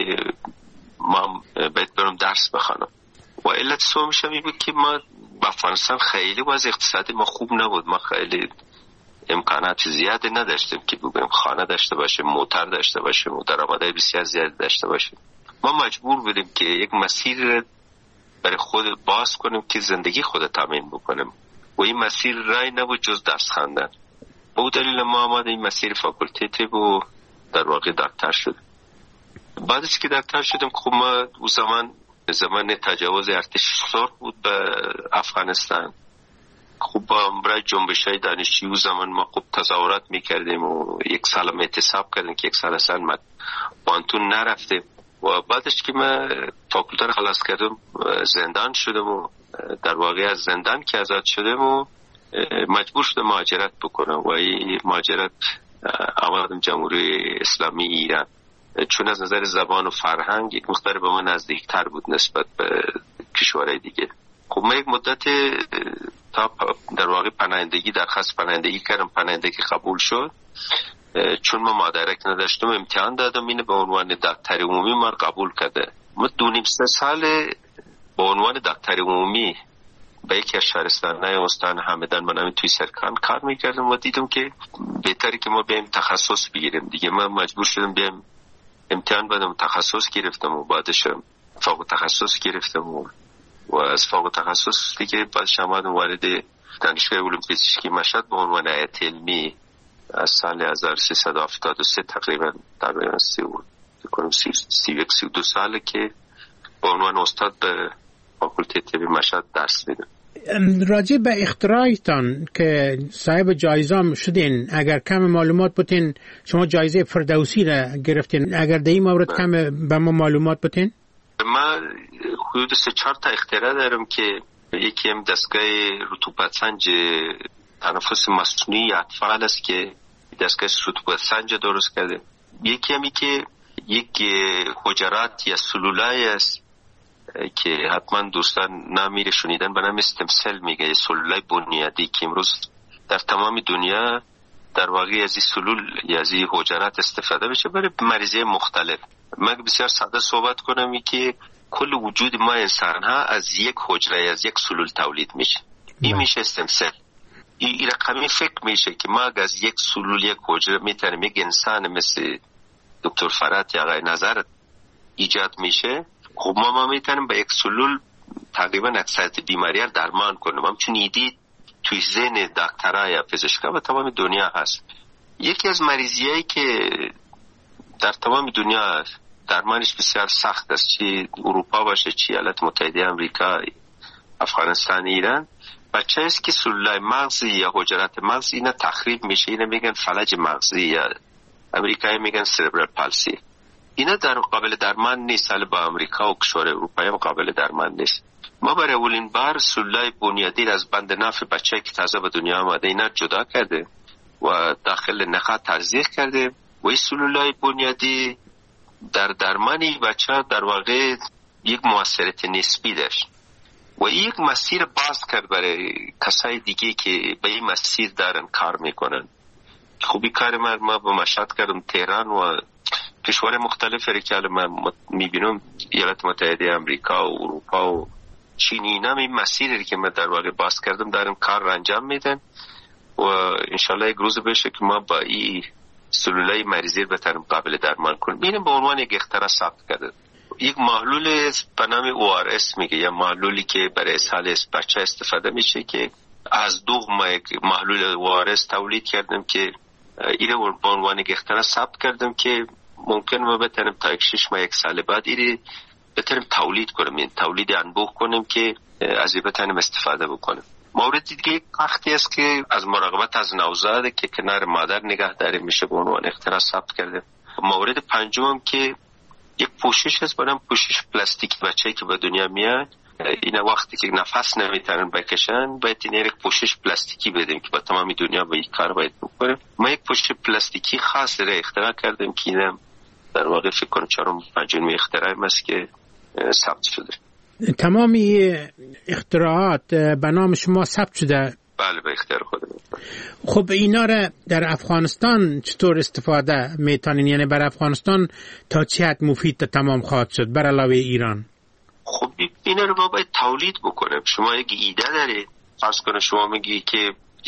ما باید برم درس بخونم و علت سومش هم این بود که ما با افغانستان خیلی وضع اقتصادی ما خوب نبود. ما خیلی امکانات زیادی نداشتیم که بگویم خانه داشته باشیم، موتر داشته باشیم و درآمدهای بسیار زیادی داشته باشیم. ما مجبور بودیم که یک مسیر برای خود باز کنیم که زندگی خود تامین بکنیم و این مسیر رای نبود جز درس خواندن. با دلیل ما آمد این مسیر فاکولتیتی و در واقع دکتر شدیم. بعد از که دکتر شدیم خب ما او زمان زمان تجاوز ارتش سرخ بود به افغانستان. خب با برای جنبش های دانشجویی زمان ما خوب تظاهرات میکردیم و یک سال هم اعتصاب کردیم که یک سال اصلا ما بانتون نرفتیم و بعدش که ما فاکولته رو خلاص کردم زندان شدم و در واقع از زندان که آزاد شدم و مجبور شدم مهاجرت بکنم و این مهاجرت آمدم جمهوری اسلامی ایران، چون از نظر زبان و فرهنگ یک مقدار به من نزدیکتر بود نسبت به کشورهای دیگه. خب من یک مدت تا در واقع پناهندگی درخواست پناهندگی کردم، پناهندگی قبول شد. چون ما مدرک نداشتم امتحان دادم، اینه به عنوان دکتر عمومی من قبول کرده. ما دو نیم سه سال به عنوان دکتر عمومی به یک از شهرستان‌های استان همدان به نام توی سرکان کار میکردم و دیدم که بهتره که ما بیایم تخصص بگیریم دیگه. من مجبور شدم بیایم امتحان بدم، تخصص گرفتم و بعدش فوق تخصص گرفتم و, و از فوق تخصص دیگه بعدش آمدم وارد دانشگاه علوم پزشکی مشهد به عنوان هیئت علمی از سال هزار و سیصد و هفتاد و سه تقریبا تقریبا سی و سی و یک سی و دو ساله که به عنوان استاد به فاکولته طب مشهد درس میدم. راجع به اختراعتان که صاحب جایزه هم شدین، اگر کم معلومات بودین، شما جایزه فردوسی را گرفتین، اگر در این مورد کم به ما معلومات بودین؟ ما حدود سه چهار تا اختراع دارم که یکی هم دستگاه رطوبت سنج تنفس مصنوعی اطفال است که دستگاه رطوبت سنج درست کرده. یکی همی که یک حجرات یا سلولای است که حتما دوستان نامیره شنیدن به نام استمسل میگه، یه سلولای بنیادی که امروز در تمام دنیا در واقع از این سلول یا از این حجرات استفاده بشه برای مریضی مختلف. من بسیار ساده صحبت کنم که کل وجود ما انسان ها از یک حجره از یک سلول تولید میشه. این میشه استمسل. این رقمی فکر میشه که ما از یک سلول یک حجره میتونیم یک انسان مثل دکتر فرات یا آقای نظر ایجاد میشه. خب ما ما میتونیم با یک سلول تقریبا اکثریت بیماری رو درمان کنیم. همچون ایدی توی ذهن دکترها یا پزشکا و تمام دنیا هست. یکی از مریضیایی که در تمام دنیا درمانش بسیار سخت است، چی اروپا باشه چی ایالات متحده آمریکا، افغانستان، ایران، بچه است که سلولای مغزی یا حجرات مغزی اینا تخریب میشه. اینا میگن فلج مغزی یا امریکایی میگن سربرال پالسی. اینا در قابل درمان نیست. حالا با امریکا و کشور اروپایی هم قابل درمان نیست. ما برای اولین بار سلولای بنیادی از بند ناف بچه‌ای که تازه به دنیا آمده اینا جدا کرده و داخل نخاع تزریق کرده و این سلولای بنیادی در درمانی بچه در واقع یک موثریت نسبی داشت و یک مسیر باز کرد برای کسای دیگه که به این مسیر دارن کار میکنن. خوبی کار من ما با مشهد کردم، تهران و کشور مختلف که من میبینم ایالات متحده آمریکا و اروپا و چین، اینا این مسیری که من در واقع باز کردم دارن کار را انجام میدن و انشالله یک روز بشه که ما با این سلولای مریضی بتونیم قابل درمان کنیم. ببینیم به عنوان یک اختراع ثبت کرده. یک محلول به نام او آر اس میگه، یا محلولی که برای اسهال بچه استفاده میشه که از دو ما یک محلول او آر اس تولید کردم که اینو به عنوان یک اختراع ثبت کردم که ممکن ما بتونیم تا یک شش ماه یک سال بعد اینو بتونیم تولید کنیم، این تولید انبوه کنیم که از این بتونیم استفاده بکنیم. مورد دیگه وقتی است که از مراقبت از نوزاد که کنار مادر نگهداری میشه به عنوان اختراع ثبت کرده. مورد پنجم که یک پوشش هست، برام پوشش پلاستیکی بچه‌ای که به دنیا میاد اینا وقتی که نفس نمیتونن بکشن باید این یک پوشش پلاستیکی بدیم که با تمام دنیا با این کار باید بکنیم. ما یک پوشش پلاستیکی خاص را اختراع کردیم که اینم در واقع فکر کنم چهارم پنجمی اختراعی است که ثبت شده. تمامی اختراعات به نام شما ثبت شده؟ بله به اختیار خودم. خب اینا را در افغانستان چطور استفاده میتونین؟ یعنی بر افغانستان تا چه حد مفید تمام خواهد شد بر علاوه ایران؟ خب اینا رو ما باید تولید بکنیم. شما یک ایده داری، فرض کنه شما میگی که یک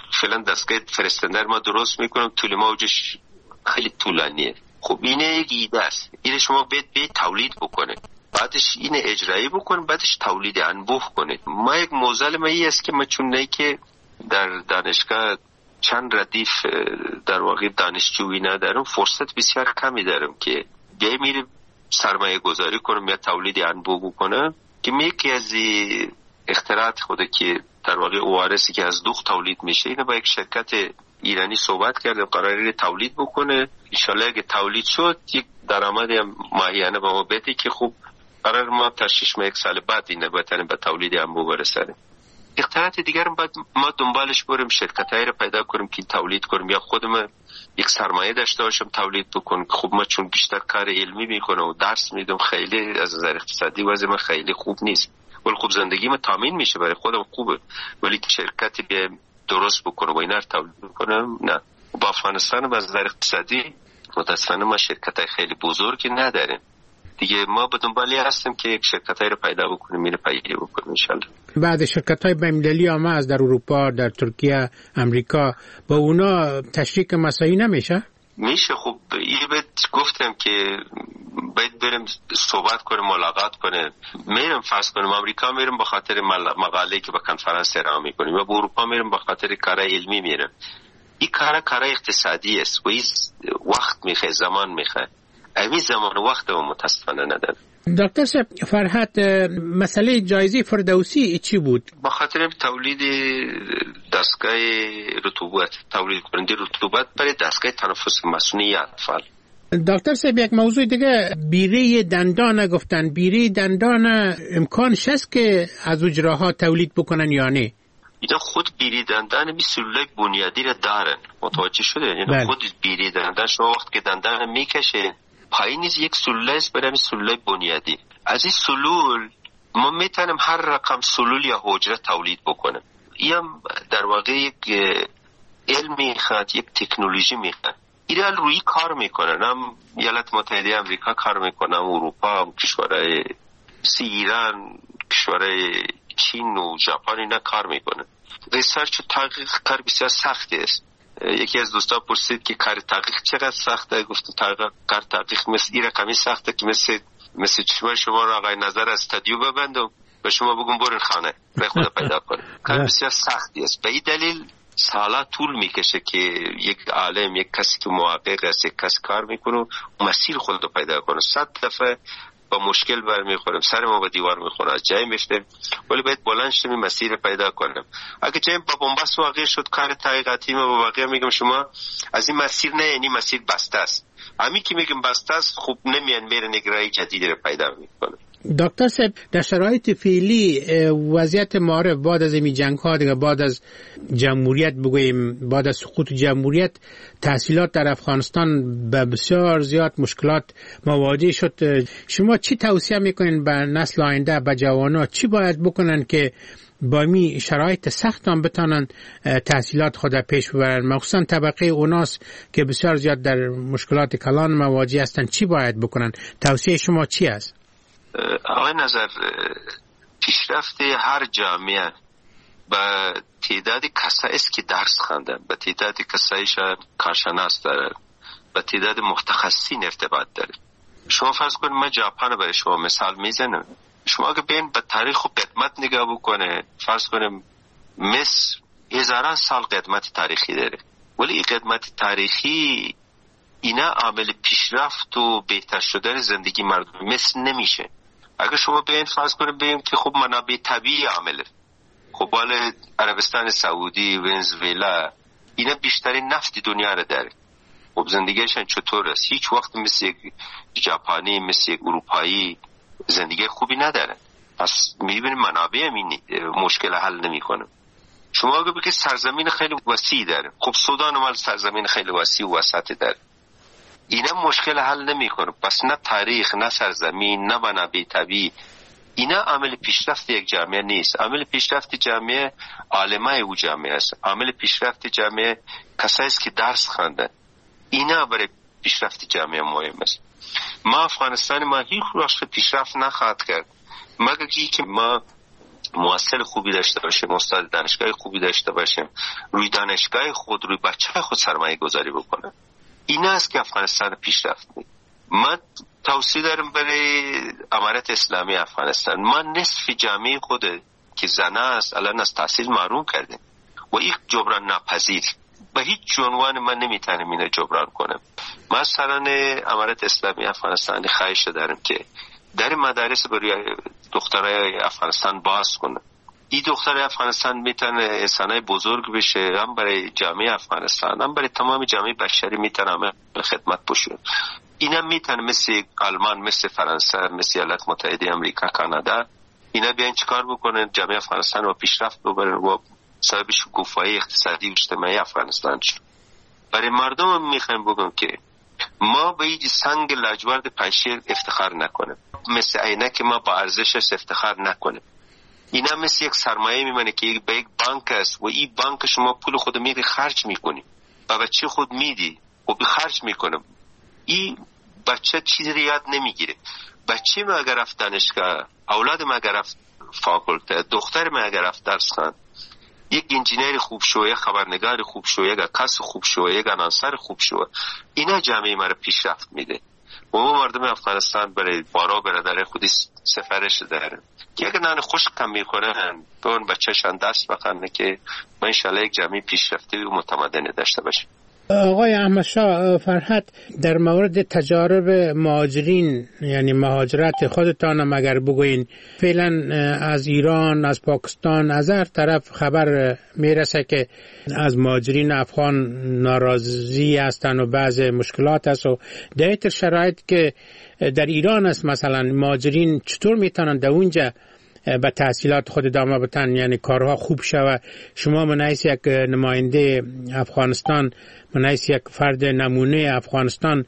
فعلا دستگاه فرستنده ما درست میکنم، طول موجش خیلی طولانیه. خب اینه یک ایده است، اینه شما باید باید تولید بکنه، بعدش اینه اجرایی بکنه، بعدش تولید انبوه کنه. ما یک موزل ما ای است که ما چون نه که در دانشگاه چند ردیف در واقع دانشجویی ندارم، فرصت بسیار کمی دارم که بیای میره سرمایه گذاری کنم یا تولید انبوه بکنم. که یکی از اختراعات خود که در واقع اوارسی که از دوغ تولید میشه، اینه با یک شرکت ایرانی صحبت کرده قراره تولید بکنه. انشالله اگه تولید شد یک درآمدی ماهیانه به ما بده که خوب قرار ما تا شش ماه یک سال بعد اینه بتونیم به تولید انبوه برسیم. اختراعات دیگر باید ما دنبالش بریم، شرکتایی رو پیدا کنیم که تولید کنیم، یا خودم یک سرمایه داشته باشم تولید بکنم. خب ما چون بیشتر کار علمی میکنم و درس میدم، خیلی از نظر اقتصادی وضع من خیلی خوب نیست، ولی خوب زندگی ما تامین میشه، برای خودم خوبه. ولی شرکتی به درست بکنم و اینا رو تولید بکنم نه. با افغانستان از نظر اقتصادی متاسفانه ما شرکتای خیلی بزرگی نداریم دیگه. ما به دنبالی هستیم که یک شرکتایی رو پیدا بکنیم، اینو پیدا بکنیم انشالله. بعد شرکت‌های بین‌المللی هم از در اروپا، در ترکیه، امریکا، با اونا تشریک مساعی نمیشه؟ میشه. خب یه بهت گفتم که باید بریم صحبت کنیم، ملاقات کنیم. میرم فرض کنیم امریکا میرم به خاطر مقاله‌ای که با کنفرانس ارائه میکنیم، و به اروپا میرم به خاطر کار علمی میرم. این کار کار اقتصادی است و این وقت میخواد، زمان میخواد. این زمان و وقت رو متاسفانه نداره. دکتر صاحب فرحت، مسئله جایزه فردوسی چی بود؟ با خاطر تولید دستگاه رطوبت، تولید کننده رطوبت برای دستگاه تنفس مصنوعی اطفال. دکتر صاحب یک موضوع دیگه، بیره دندان گفتن. بیره دندان امکانش هست که از اجراها تولید بکنن یا نه؟ اینا خود بیری دندان می سلولای بنیادی را دارن، متوجه شده؟ یعنی خود بیری دندان شما وقت که دندان میکشه پایین یک سلوله است برای سلوله بنیادی. از این سلول ما میتونیم هر رقم سلول یا حجره تولید بکنیم. این در واقع یک علم میخواد، یک تکنولوژی میخواد. ایران روی کار میکنن، هم ایالات متحده آمریکا کار میکنن، اروپا، هم کشورهای سی ایران، کشورهای چین و ژاپن اینا کار میکنن. ریسرچ و تحقیق کار بسیار سختی است. یکی از دوستا پرسید که کار تحقیق چقدر سخته؟ گفتم تحقیق کار تحقیق مثل این رقمی سخته که مثل مثل شما شما را آقای نظر از استودیو ببندم و شما بگم برین خانه به خدا پیدا کنید. کار بسیار سختی است. به این دلیل سالا طول میکشه که یک عالم، یک کسی که محقق است، یک کسی کار میکنه مسیر خود رو پیدا کنه. صد دفعه با مشکل برمیخورم، سر ما با دیوار میخوره، از جای میفتم، ولی باید بلند شدم مسیر پیدا کنم. اگه جایم با بنبست واقع شد کار تحقیقاتی ما با واقع میگم شما از این مسیر نه، یعنی مسیر بسته است. همین که میگم بسته است خوب نمیان میره نگرایی جدیدی رو پیدا میکنه. دکتر صاحب در شرایط فعلی وضعیت معارف بعد از این جنگ ها دیگه، بعد از جمهوریت بگوییم، بعد از سقوط جمهوریت، تحصیلات در افغانستان به بسیار زیاد مشکلات مواجه شد. شما چی توصیه میکنین به نسل آینده، به جوانان چی باید بکنن که با می شرایط سخت هم بتانن تحصیلات خود پیش ببرن، مخصوصا طبقه اوناس که بسیار زیاد در مشکلات کلان مواجه هستن؟ چی باید بکنن؟ توصیه شما چی است؟ آقای نظر، پیشرفت هر جامعه به تعداد کسایی است که درس خواندن، به تعداد کسایی شاید کارشناس داره، به تعداد متخصصین ارتباط داره. شما فرض کنید من ژاپن برای شما مثال میزنم. شما اگه بین به تاریخ و قدمت نگاه بکنه، فرض کنیم مصر هزاران سال قدمت تاریخی داره، ولی این قدمت تاریخی اینا عامل پیشرفت و بهتر شدن زندگی مردم مصر نمیشه. اگه شما بین فرض کنیم بگیم که خب منابع طبیعی عامله، خب بالا عربستان سعودی، ونزوئلا اینا بیشترین نفت دنیا رو داره، خب زندگیشان چطور است؟ هیچ وقت مثل یک ژاپنی، مثل یک اروپایی زندگی خوبی نداره. پس میبینیم منابع همین مشکل حل نمیکنه. شما اگه بگید سرزمین خیلی وسیع داره، خب سودان هم سرزمین خیلی وسیع و وسط داره، اینا مشکل حل نمیکنه. پس نه تاریخ، نه سرزمین، نه منابع طبیعی، اینا عامل پیشرفت یک جامعه نیست. عامل پیشرفت جامعه عالمای او جامعه است. عامل پیشرفت جامعه کسایی است که درس خواندن. اینا برای پیشرفت جامعه مهم است. ما افغانستان ما هیچ راست پیشرفت نخواهد کرد مگر که ما مؤثر خوبی داشته باشیم، استاد دانشگاه خوبی داشته باشیم، روی دانشگاه خود، روی بچه خود سرمایه گذاری بکنه. این است که افغانستان پیشرفت میده. من توصیه دارم برای امارت اسلامی افغانستان، ما نصف جامعه خود که زنه است الان از تحصیل محروم کردیم و این جبران ناپذیر، به هیچ عنوان من نمیتونم اینو جبران کنم. مثلا امارت اسلامی افغانستان خواهش دارم که در مدارس برای دخترای افغانستان باز کنه. این دخترای افغانستان میتونه انسانای بزرگ بشه، هم برای جامعه افغانستان هم برای تمام جامعه بشری میتونه خدمت بشه. اینا میتونه مثل آلمان، مثل فرانسه، مثل ایالات متحده آمریکا، کانادا، اینا بیان چیکار بکنن؟ جامعه افغانستان رو پیشرفت ببرن و سبب شکوفایی اقتصادی و اجتماعی افغانستان شد. برای مردم میخوایم بگم که ما به این سنگ لاجورد پنجشیر افتخار نکنیم، مثل عینک ما با ارزشش افتخار نکنیم. اینا مثل یک سرمایه میمونه که به یک بانک است و این بانک شما پول خود میری خرج میکنی، با بچه خود میدی و بی خرج میکنه. این بچه چیزی یاد نمیگیره. بچه ما اگر رفت دانشگاه، اولاد ما اگر رفت فاکولته، دختر ما اگر رفت درس خواند، یک انجینیر خوب شو، یک خبرنگار خوب شو، یک کس خوب شو، یک انانسر خوب شو، اینا جامعه ما رو پیشرفت میده. و ما مردم افغانستان برای بارا برادر خودی سفارش داره که اگر نان خوش کم میخورن به اون بچهشان دست بخنه که ما انشالله یک جامعه پیشرفته و متمدن داشته باشیم. آقای احمد شاه فرحت، در مورد تجارب مهاجرین، یعنی مهاجرت خودتان هم اگر بگوین، فعلا از ایران، از پاکستان، از هر طرف خبر میرسه که از مهاجرین افغان ناراضی هستند و بعض مشکلات هست و در این شرایط که در ایران است مثلا مهاجرین چطور میتونن در اونجا به تحصیلات خود ادامه بدن، یعنی کارها خوب شود؟ شما من حیث یک نماینده افغانستان، من حیث یک فرد نمونه افغانستان،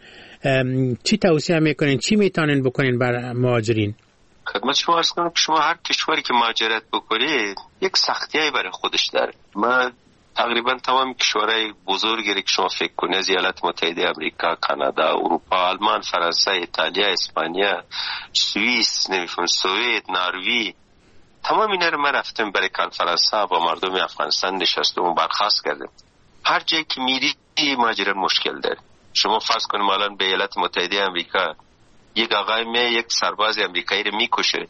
چی توصیه میکنین، چی میتونین بکنین بر مهاجرین؟ خدمت شما عرض کنم که شما هر کشوری که مهاجرت بکنید یک سختیایی برای خودش داره. ما تقریبا تمام کشورهای بزرگی که شما فکر کنید، از ایالات متحده آمریکا، کانادا، اروپا، آلمان، فرانسه، ایتالیا، اسپانیا، سوئیس، نمیفهم سوئد، نروژ، تمام اینا رو ما رفتیم برای کنفرانس ها با مردم افغانستان نشستیم و برخاست کردیم. هر جایی که میری مهاجرت مشکل داره. شما فرض کنید الان به ایالات متحده آمریکا یک آقای می یک سرباز آمریکایی رو میکشه،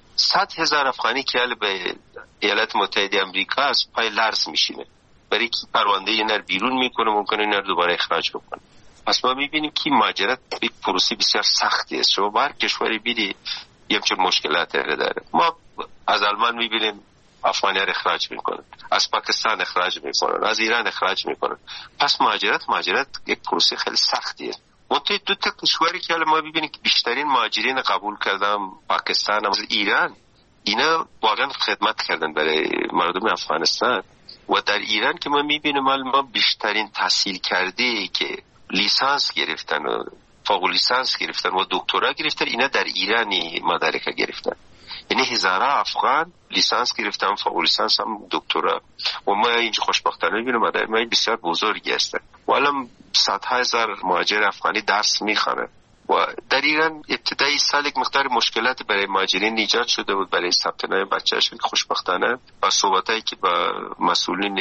صد هزار افغانی که به ایالات متحده آمریکا از پای لرز میشینه، برای که پرونده اینا رو بیرون میکنه، ممکنه اینا رو دوباره اخراج بکنه. پس ما میبینیم که مهاجرت یک پروسه بسیار سختی است. شما هر کشوری بیدی یه همچون مشکلات داره. ما از آلمان میبینیم افغانی رو اخراج میکنن، از پاکستان اخراج میکنن، از ایران اخراج میکنن. پس مهاجرت مهاجرت یک پروسه خیلی سختیه. منتها دو تا کشوری که حالا ما ببینیم که بیشترین مهاجرین قبول کردن، پاکستان و ایران، اینا واقعا خدمت کردن برای مردم افغانستان. و در ایران که ما میبینیم ما بیشترین تحصیل کرده که لیسانس گرفتن و فوق لیسانس گرفتن و دکترا گرفتن، اینا در ایرانی مدارک گرفتن. یعنی هزارها افغان لیسانس گرفتن، فوق لیسانس هم دکترا. و ما اینجا خوشبختانه میبینیم مدارک ما بسیار بزرگی هستن و الان صدها هزار مهاجر افغانی درس میخوانن. و در ایران ابتدای سال یک مقدار مشکلات برای مهاجرین ایجاد شده بود برای ثبت نام بچه‌هاشون که خوشبختانه با صحبتایی که با مسئولین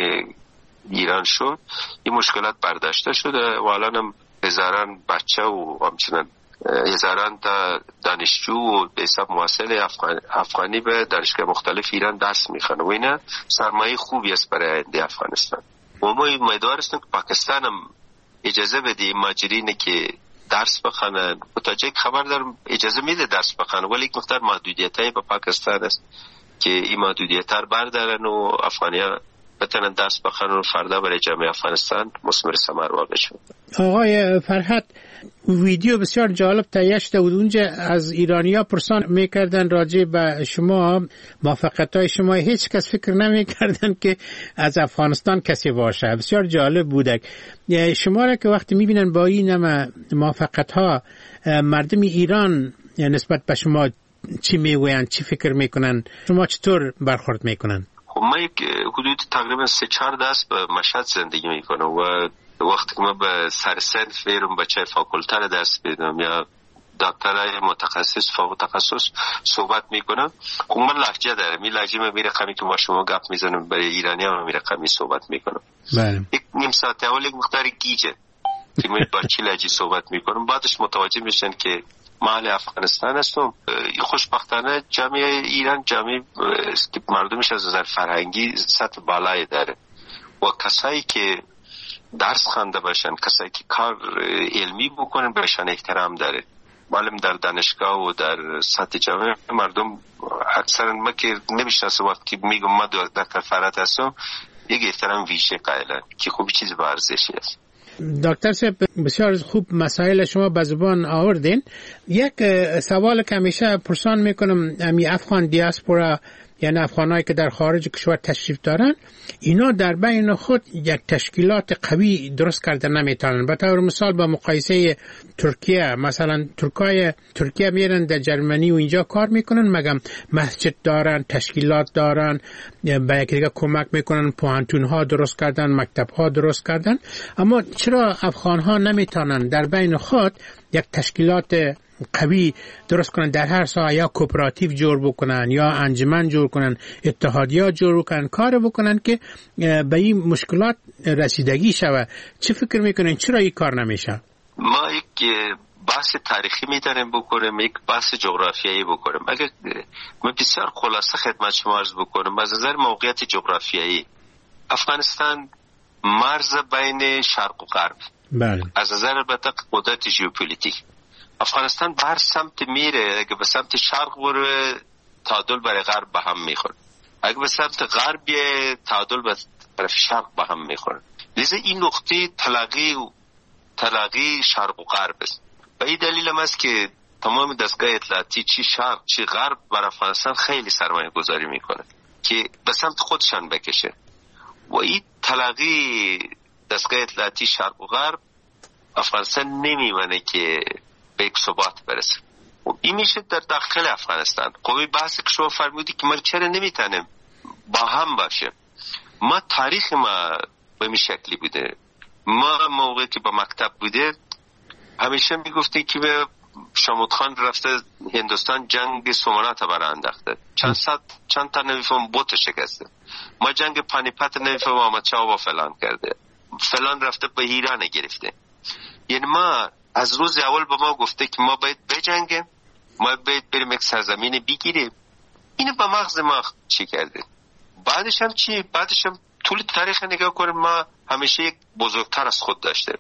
ایران شد این مشکلات برداشته شده و الان هم هزاران بچه و همچنان هزاران دانشجو و به حساب مواصل افغان، افغانی به دانشگاه مختلف ایران درس میخوانند و اینا سرمایه خوبی است برای آینده افغانستان. و ما امیدوار هستیم که پاکستان هم اجازه بده مهاجرین که درس بخوانن. و تا جایی خبر دارم اجازه میده درس بخوانن، ولی یک مقدار محدودیتایی به پاکستان است که این محدودیت رو بردارن و افغانی‌ها بتونن درس بخوانن و فردا برای جامعه افغانستان مثمر ثمر واقع شد. آقای فرحت، ویدیو بسیار جالب تهیه شده بود. اونجا از ایرانی‌ها پرسان میکردن راجع به شما، موفقیت‌های شما. هیچ کس فکر نمیکردن که از افغانستان کسی باشه. بسیار جالب بوده. شما را که وقتی میبینن با این همه موفقیت‌ها، مردم ایران نسبت به شما چی میگویند، چی فکر میکنن، شما چطور برخورد میکنن؟ خب ما یک حدود تقریبا سه چهار دست به مشهد زندگی میکنم و وقتی که من به سر صنف میرم بچه فاکولته رو درس بدم یا دکترای متخصص فوق تخصص صحبت میکنم. عموما لهجه داره، می لهجه ما می رقمی که ما شما گپ میزنم برای ایرانی ها می رقمی صحبت میکنم. بله. یک نیم ساعت اول یک مقدار گیجه که من با چی لهجه صحبت میکنم، بعدش متوجه میشن که محل افغانستان هستم. خوشبختانه جامعه ایران جامعه که مردمش از نظر فرهنگی سطح بالایی داره و کسایی که درس خوانده باشن، کسایی که کار علمی بکنن بهشان احترام داره. معلوم در دانشگاه و در سطح جامعه مردم اکثرا ما که نمیشناسه وقتی که میگم ما دکتر فرهاد هستم یک احترام ویژه قائلن که خوب چیز با ارزشی است. دکتر صاحب بسیار خوب مسائل شما به زبان آوردین. یک سوال که همیشه پرسان میکنم، امی افغان دیاسپورا یعنی افغانایی که در خارج کشور تشریف دارن، اینا در بین خود یک تشکیلات قوی درست کرده نمیتونن. به طور مثال با مقایسه ترکیه، مثلا ترکای ترکیه میرن در جرمنی و اینجا کار میکنن، مگم مسجد دارن، تشکیلات دارن، به یکی دیگه کمک میکنن، پوهنتون ها درست کردن، مکتب ها درست کردن. اما چرا افغان ها نمیتونن در بین خود یک تشکیلات قوی درست کنن، در هر ساحه یا کوپراتیو جور بکنن یا انجمن جور کنن، اتحادیه جور کنن، کار بکنن که به این مشکلات رسیدگی شود؟ چه فکر میکنین چرا این کار نمیشه؟ ما یک بحث تاریخی میتونیم بکنیم، یک بحث جغرافیایی بکنیم. اگر من بسیار خلاصه خدمت شما عرض بکنم، از نظر موقعیت جغرافیایی افغانستان مرز بین شرق و غرب، بله، از نظر البته قدرت ژئوپلیتیک افغانستان به هر سمت میره. اگه به سمت شرق بره تعادل برای غرب به هم میخوره، اگه به سمت غرب بیه تعادل به طرف شرق به هم میخوره. لذا این نقطه تلاقی تلاقی شرق و غرب است. به این دلیل هم است که تمام دستگاه اطلاعاتی چی شرق چی غرب بر افغانستان خیلی سرمایه گذاری میکنه که به سمت خودشان بکشه و این تلاقی دستگاه اطلاعاتی شرق و غرب افغانستان نمیمونه که به یک ثبات برسه. و این میشه در داخل افغانستان. قوی بحثی که شما فرمودی که ما چرا نمیتونیم با هم باشه، ما تاریخ ما به این شکلی بوده. ما موقعی که با مکتب بوده همیشه میگفتیم که به شامود خان رفته هندوستان جنگ سومنات برای انداخته، چند صد چند تا نویفم بوت شکسته. ما جنگ پانیپت نویفم آمد شاه با فلان کرده، فلان رفته به ایران گرفته. یعنی ما از روز اول به ما گفته که ما باید بجنگیم، ما باید بریم یک سرزمین بگیریم. اینو به مغز ما چی کرده؟ بعدش هم چی؟ بعدش هم طول تاریخ نگاه کنیم، ما همیشه یک بزرگتر از خود داشته،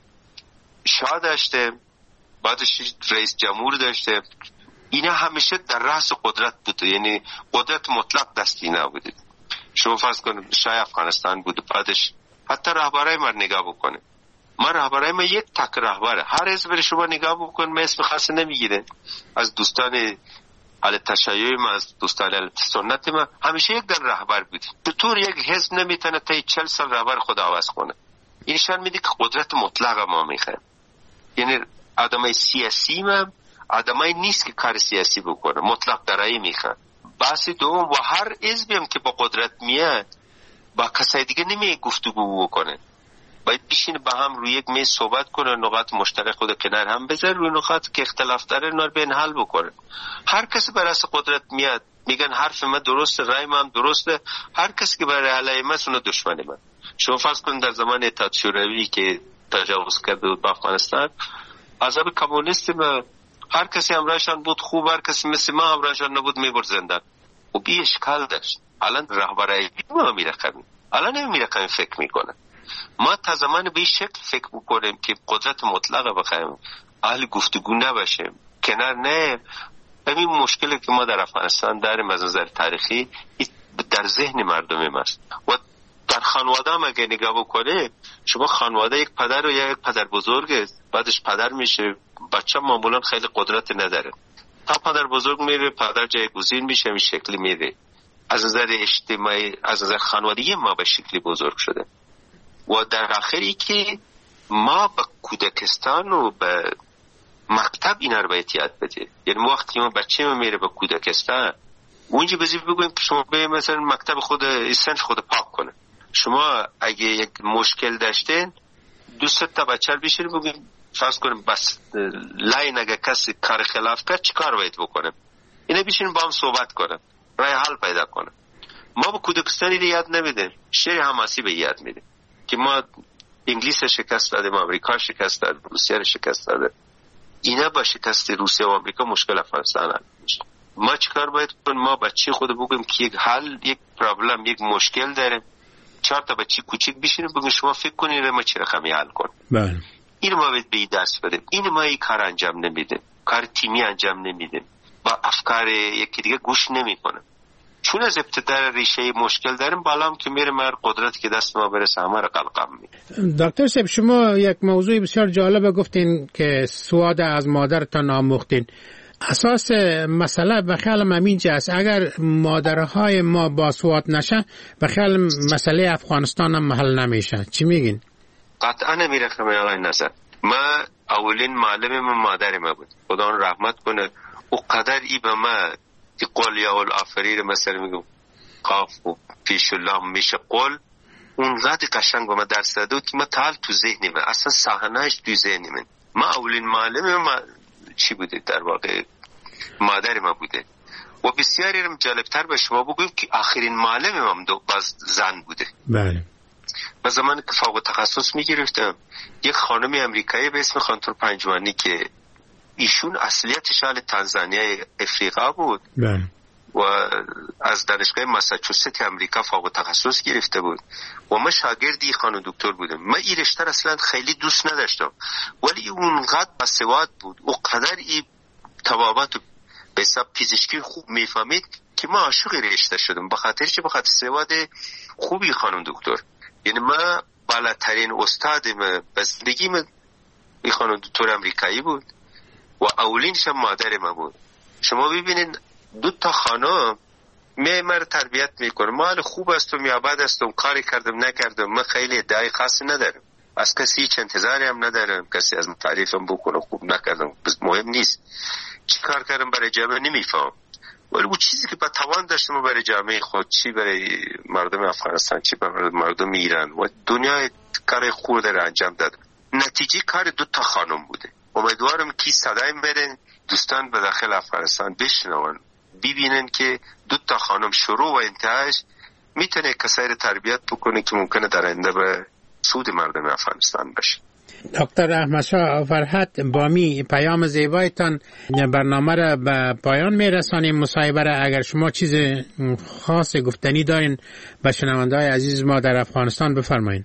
شاه داشته، بعدش رئیس جمهور داشته. اینا همیشه در رأس قدرت بوده، یعنی قدرت مطلق دست اینا بوده. شما فرض کنید شاه افغانستان بود، بعدش حتی رهبرای ما نگاه بکنه، ما رهبرای ما یک تک رهبره، هر حزب شما نگاه بکن ما اسم خاص نمیگیره. از دوستان اهل تشیع ما، از دوستان اهل سنت ما همیشه یک در رهبر بود. چطور یک حزب نمیتونه تا چهل سال رهبر خود عوض کنه؟ این نشان میده که قدرت مطلق ما میخواد. یعنی آدمای سیاسی ما آدمای نیست که کار سیاسی بکنه، مطلق درایی میخواد. بحث دوم، و هر حزبی هم که با قدرت میاد با کسای دیگه نمیه گفتگو بکنه، باید بشینه با هم روی یک میز صحبت کنه، نقاط مشترک خود کنار هم بذاره، روی نقاط که اختلاف داره اونا رو بین حل بکنه. هر کسی بر اساس قدرت میاد میگن حرف من درسته، رای من درسته، هر کسی که برای علیه من اون دشمن من. شما فرض کنید در زمان اتحاد شوروی که تجاوز کرده بود به افغانستان، عذاب کمونیست ما هر کسی همراهشان بود خوب، هر کسی مثل ما همراهشان نبود میبرد زندان. و بی اشکال داشت. الان رهبرای ما میرقمی الان نمیرقمی فکر میکنه. ما تا زمان به این شکل فکر بکنیم که قدرت مطلقه بخوایم، اهل گفتگو نباشیم، کنار نه، همین مشکلی که ما در افغانستان داریم از نظر تاریخی در ذهن مردم ماست. و در خانواده هم اگه نگاه بکنه، شما خانواده یک پدر و یک پدر بزرگ بعدش پدر میشه، بچه معمولا خیلی قدرت نداره، تا پدر بزرگ میره پدر جایگزین میشه، این شکلی میره. از نظر اجتماعی از نظر خانوادگی ما به شکلی بزرگ شده. و در آخری که ما به کودکستان و به مکتب اینا رو باید یاد بده. یعنی وقتی ما بچه ما میره به کودکستان، اونجا بزی بگویم که شما به مثلا مکتب خود سنف خود پاک کنه. شما اگه یک مشکل داشتین دوست تا بچه رو بشین بگویم فرض کنیم بس لاین اگه کسی کار خلاف کرد چی کار باید بکنه؟ اینه بیشین با هم صحبت کنه، رای حل پیدا کنه. ما به کودکستانی رو یاد نمیدیم، شعر حماسی به یاد میدیم که ما انگلیس شکست دادیم، آمریکا شکست داد، روسیه رو شکست داده. اینا با شکست روسیه و آمریکا مشکل افغانستان حل میشه. ما چیکار باید کنیم؟ ما بچه خود بگیم که یک حل، یک پرابلم، یک مشکل داره، چهار تا بچه کوچیک بشینیم بگیم شما فکر کنید ما چه رقمی حل کنیم. بله. این ما باید به این درس بدیم. این ما این کار انجام نمیدیم، کار تیمی انجام نمیدیم، با افکار یکی دیگه گوش نمیکنیم. چون از ابتدا ریشه مشکل داریم، بالا هم که میره مر قدرت که دست ما برسه همه رو قلقم میده. دکتر صاحب شما یک موضوع بسیار جالب گفتین که سواد از مادرتان آموختین. اساس مسئله به خیالم همینجا است، اگر مادرهای ما با سواد نشه به خیالم مسئله افغانستان هم حل نمیشه. چی میگین؟ قطعا نمیره خمه آقای نظر. ما اولین معلم ما مادر ما بود، خدا اون رحمت کنه. او قدر ای به ما که قول یا الافریر مثلا میگم قاف و پیش الله میشه قول، اونقدر قشنگ به ما درس داده که ما تال تو ذهنی من، اصلا صحنهش تو ذهنی من. ما اولین معلم ما چی بوده؟ در واقع مادر ما بوده. و بسیاری رم جالبتر به شما بگویم که آخرین معلم ما دو باز زن بوده. بله. و زمانی که فوق تخصص میگرفتم یک خانم امریکایی به اسم خانتور پنجوانی که ایشون اصلیتش اهل تانزانیای افریقا بود. بله. و از دانشگاه ماساچوست امریکا فوق تخصص گرفته بود و من شاگردی خانم دکتر بودم. من این رشته اصلا خیلی دوست نداشتم، ولی اونقدر باسواد بود و قدر این طبابت به حساب پزشکی خوب میفهمید که ما عاشق رشته شدم، به خاطر چه؟ به خاطر سواد خوبی خانم دکتر. یعنی ما بالاترین استاد ما به زندگی من این خانم دکتر امریکایی بود و اولینش هم مادر ما بود. شما ببینید دو تا خانم می مر تربیت میکنه. ما حال خوب هستم یا بد هستم، کاری کردم نکردم، من خیلی ادعای خاصی ندارم، از کسی هیچ انتظاری هم ندارم کسی از من تعریفم بکنه خوب نکردم، مهم نیست. چی کار کردم برای جامعه نمیفهم، ولی اون چیزی که با توان داشتم برای جامعه خود، چی برای مردم افغانستان، چی برای مردم ایران و دنیا کار خوب در انجام دادم. نتیجه کار دو تا خانم بوده. امیدوارم که صدای برن دوستان به داخل افغانستان بشنون، ببینن که دو تا خانم شروع و انتهاش میتونه کسایی رو تربیت بکنه که ممکنه در آینده به سود مردم افغانستان باشه. دکتر احمد شاه فرهاد، با می پیام زیبایتان برنامه را به پایان میرسانیم. مصاحبه را اگر شما چیز خاص گفتنی دارین به شنونده‌های عزیز ما در افغانستان بفرمایید.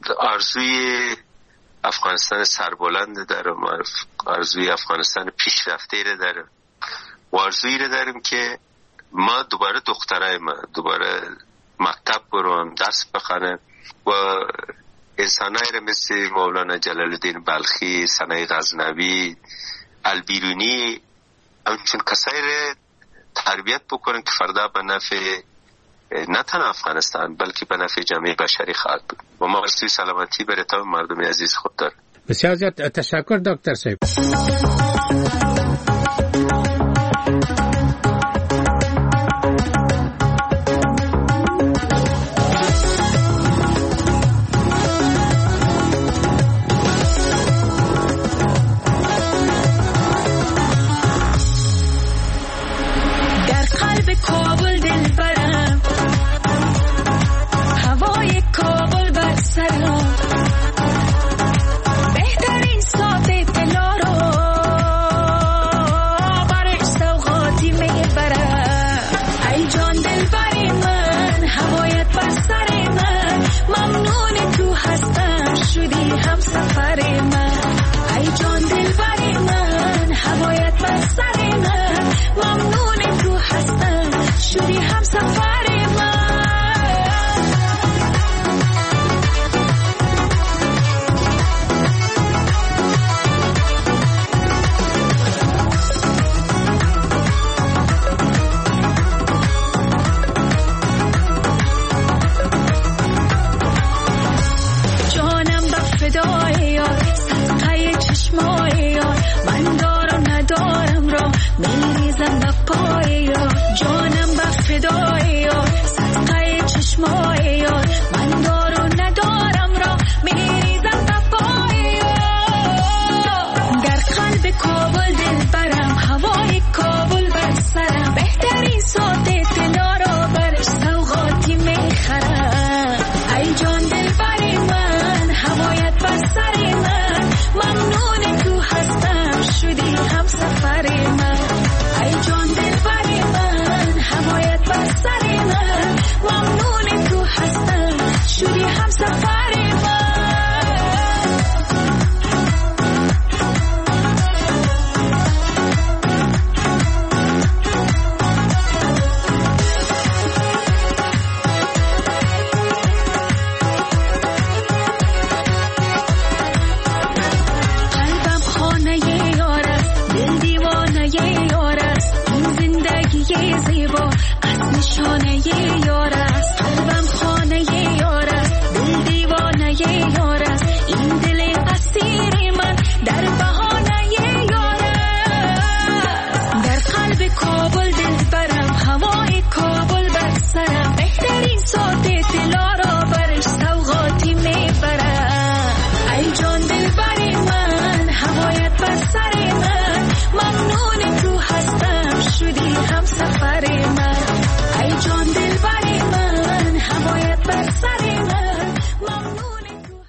آرزوی افغانستان سربلند دارم، آرزوی افغانستان پیشرفته را دارم و آرزویی را دارم که ما دوباره دخترای ما دوباره مکتب برون، درس بخونن و انسانایی را مثل مولانا جلال الدین بلخی، سنای غزنوی، البیرونی، همچون کسایی را تربیت بکنن که فردا به نفع نه تنها افغانستان بلکه به نفع جامعه بشری خواهد بود. و ما آرزوی سلامتی برای تمام مردم عزیز خود دارم. بسیار زیاد تشکر دکتر صاحب. چی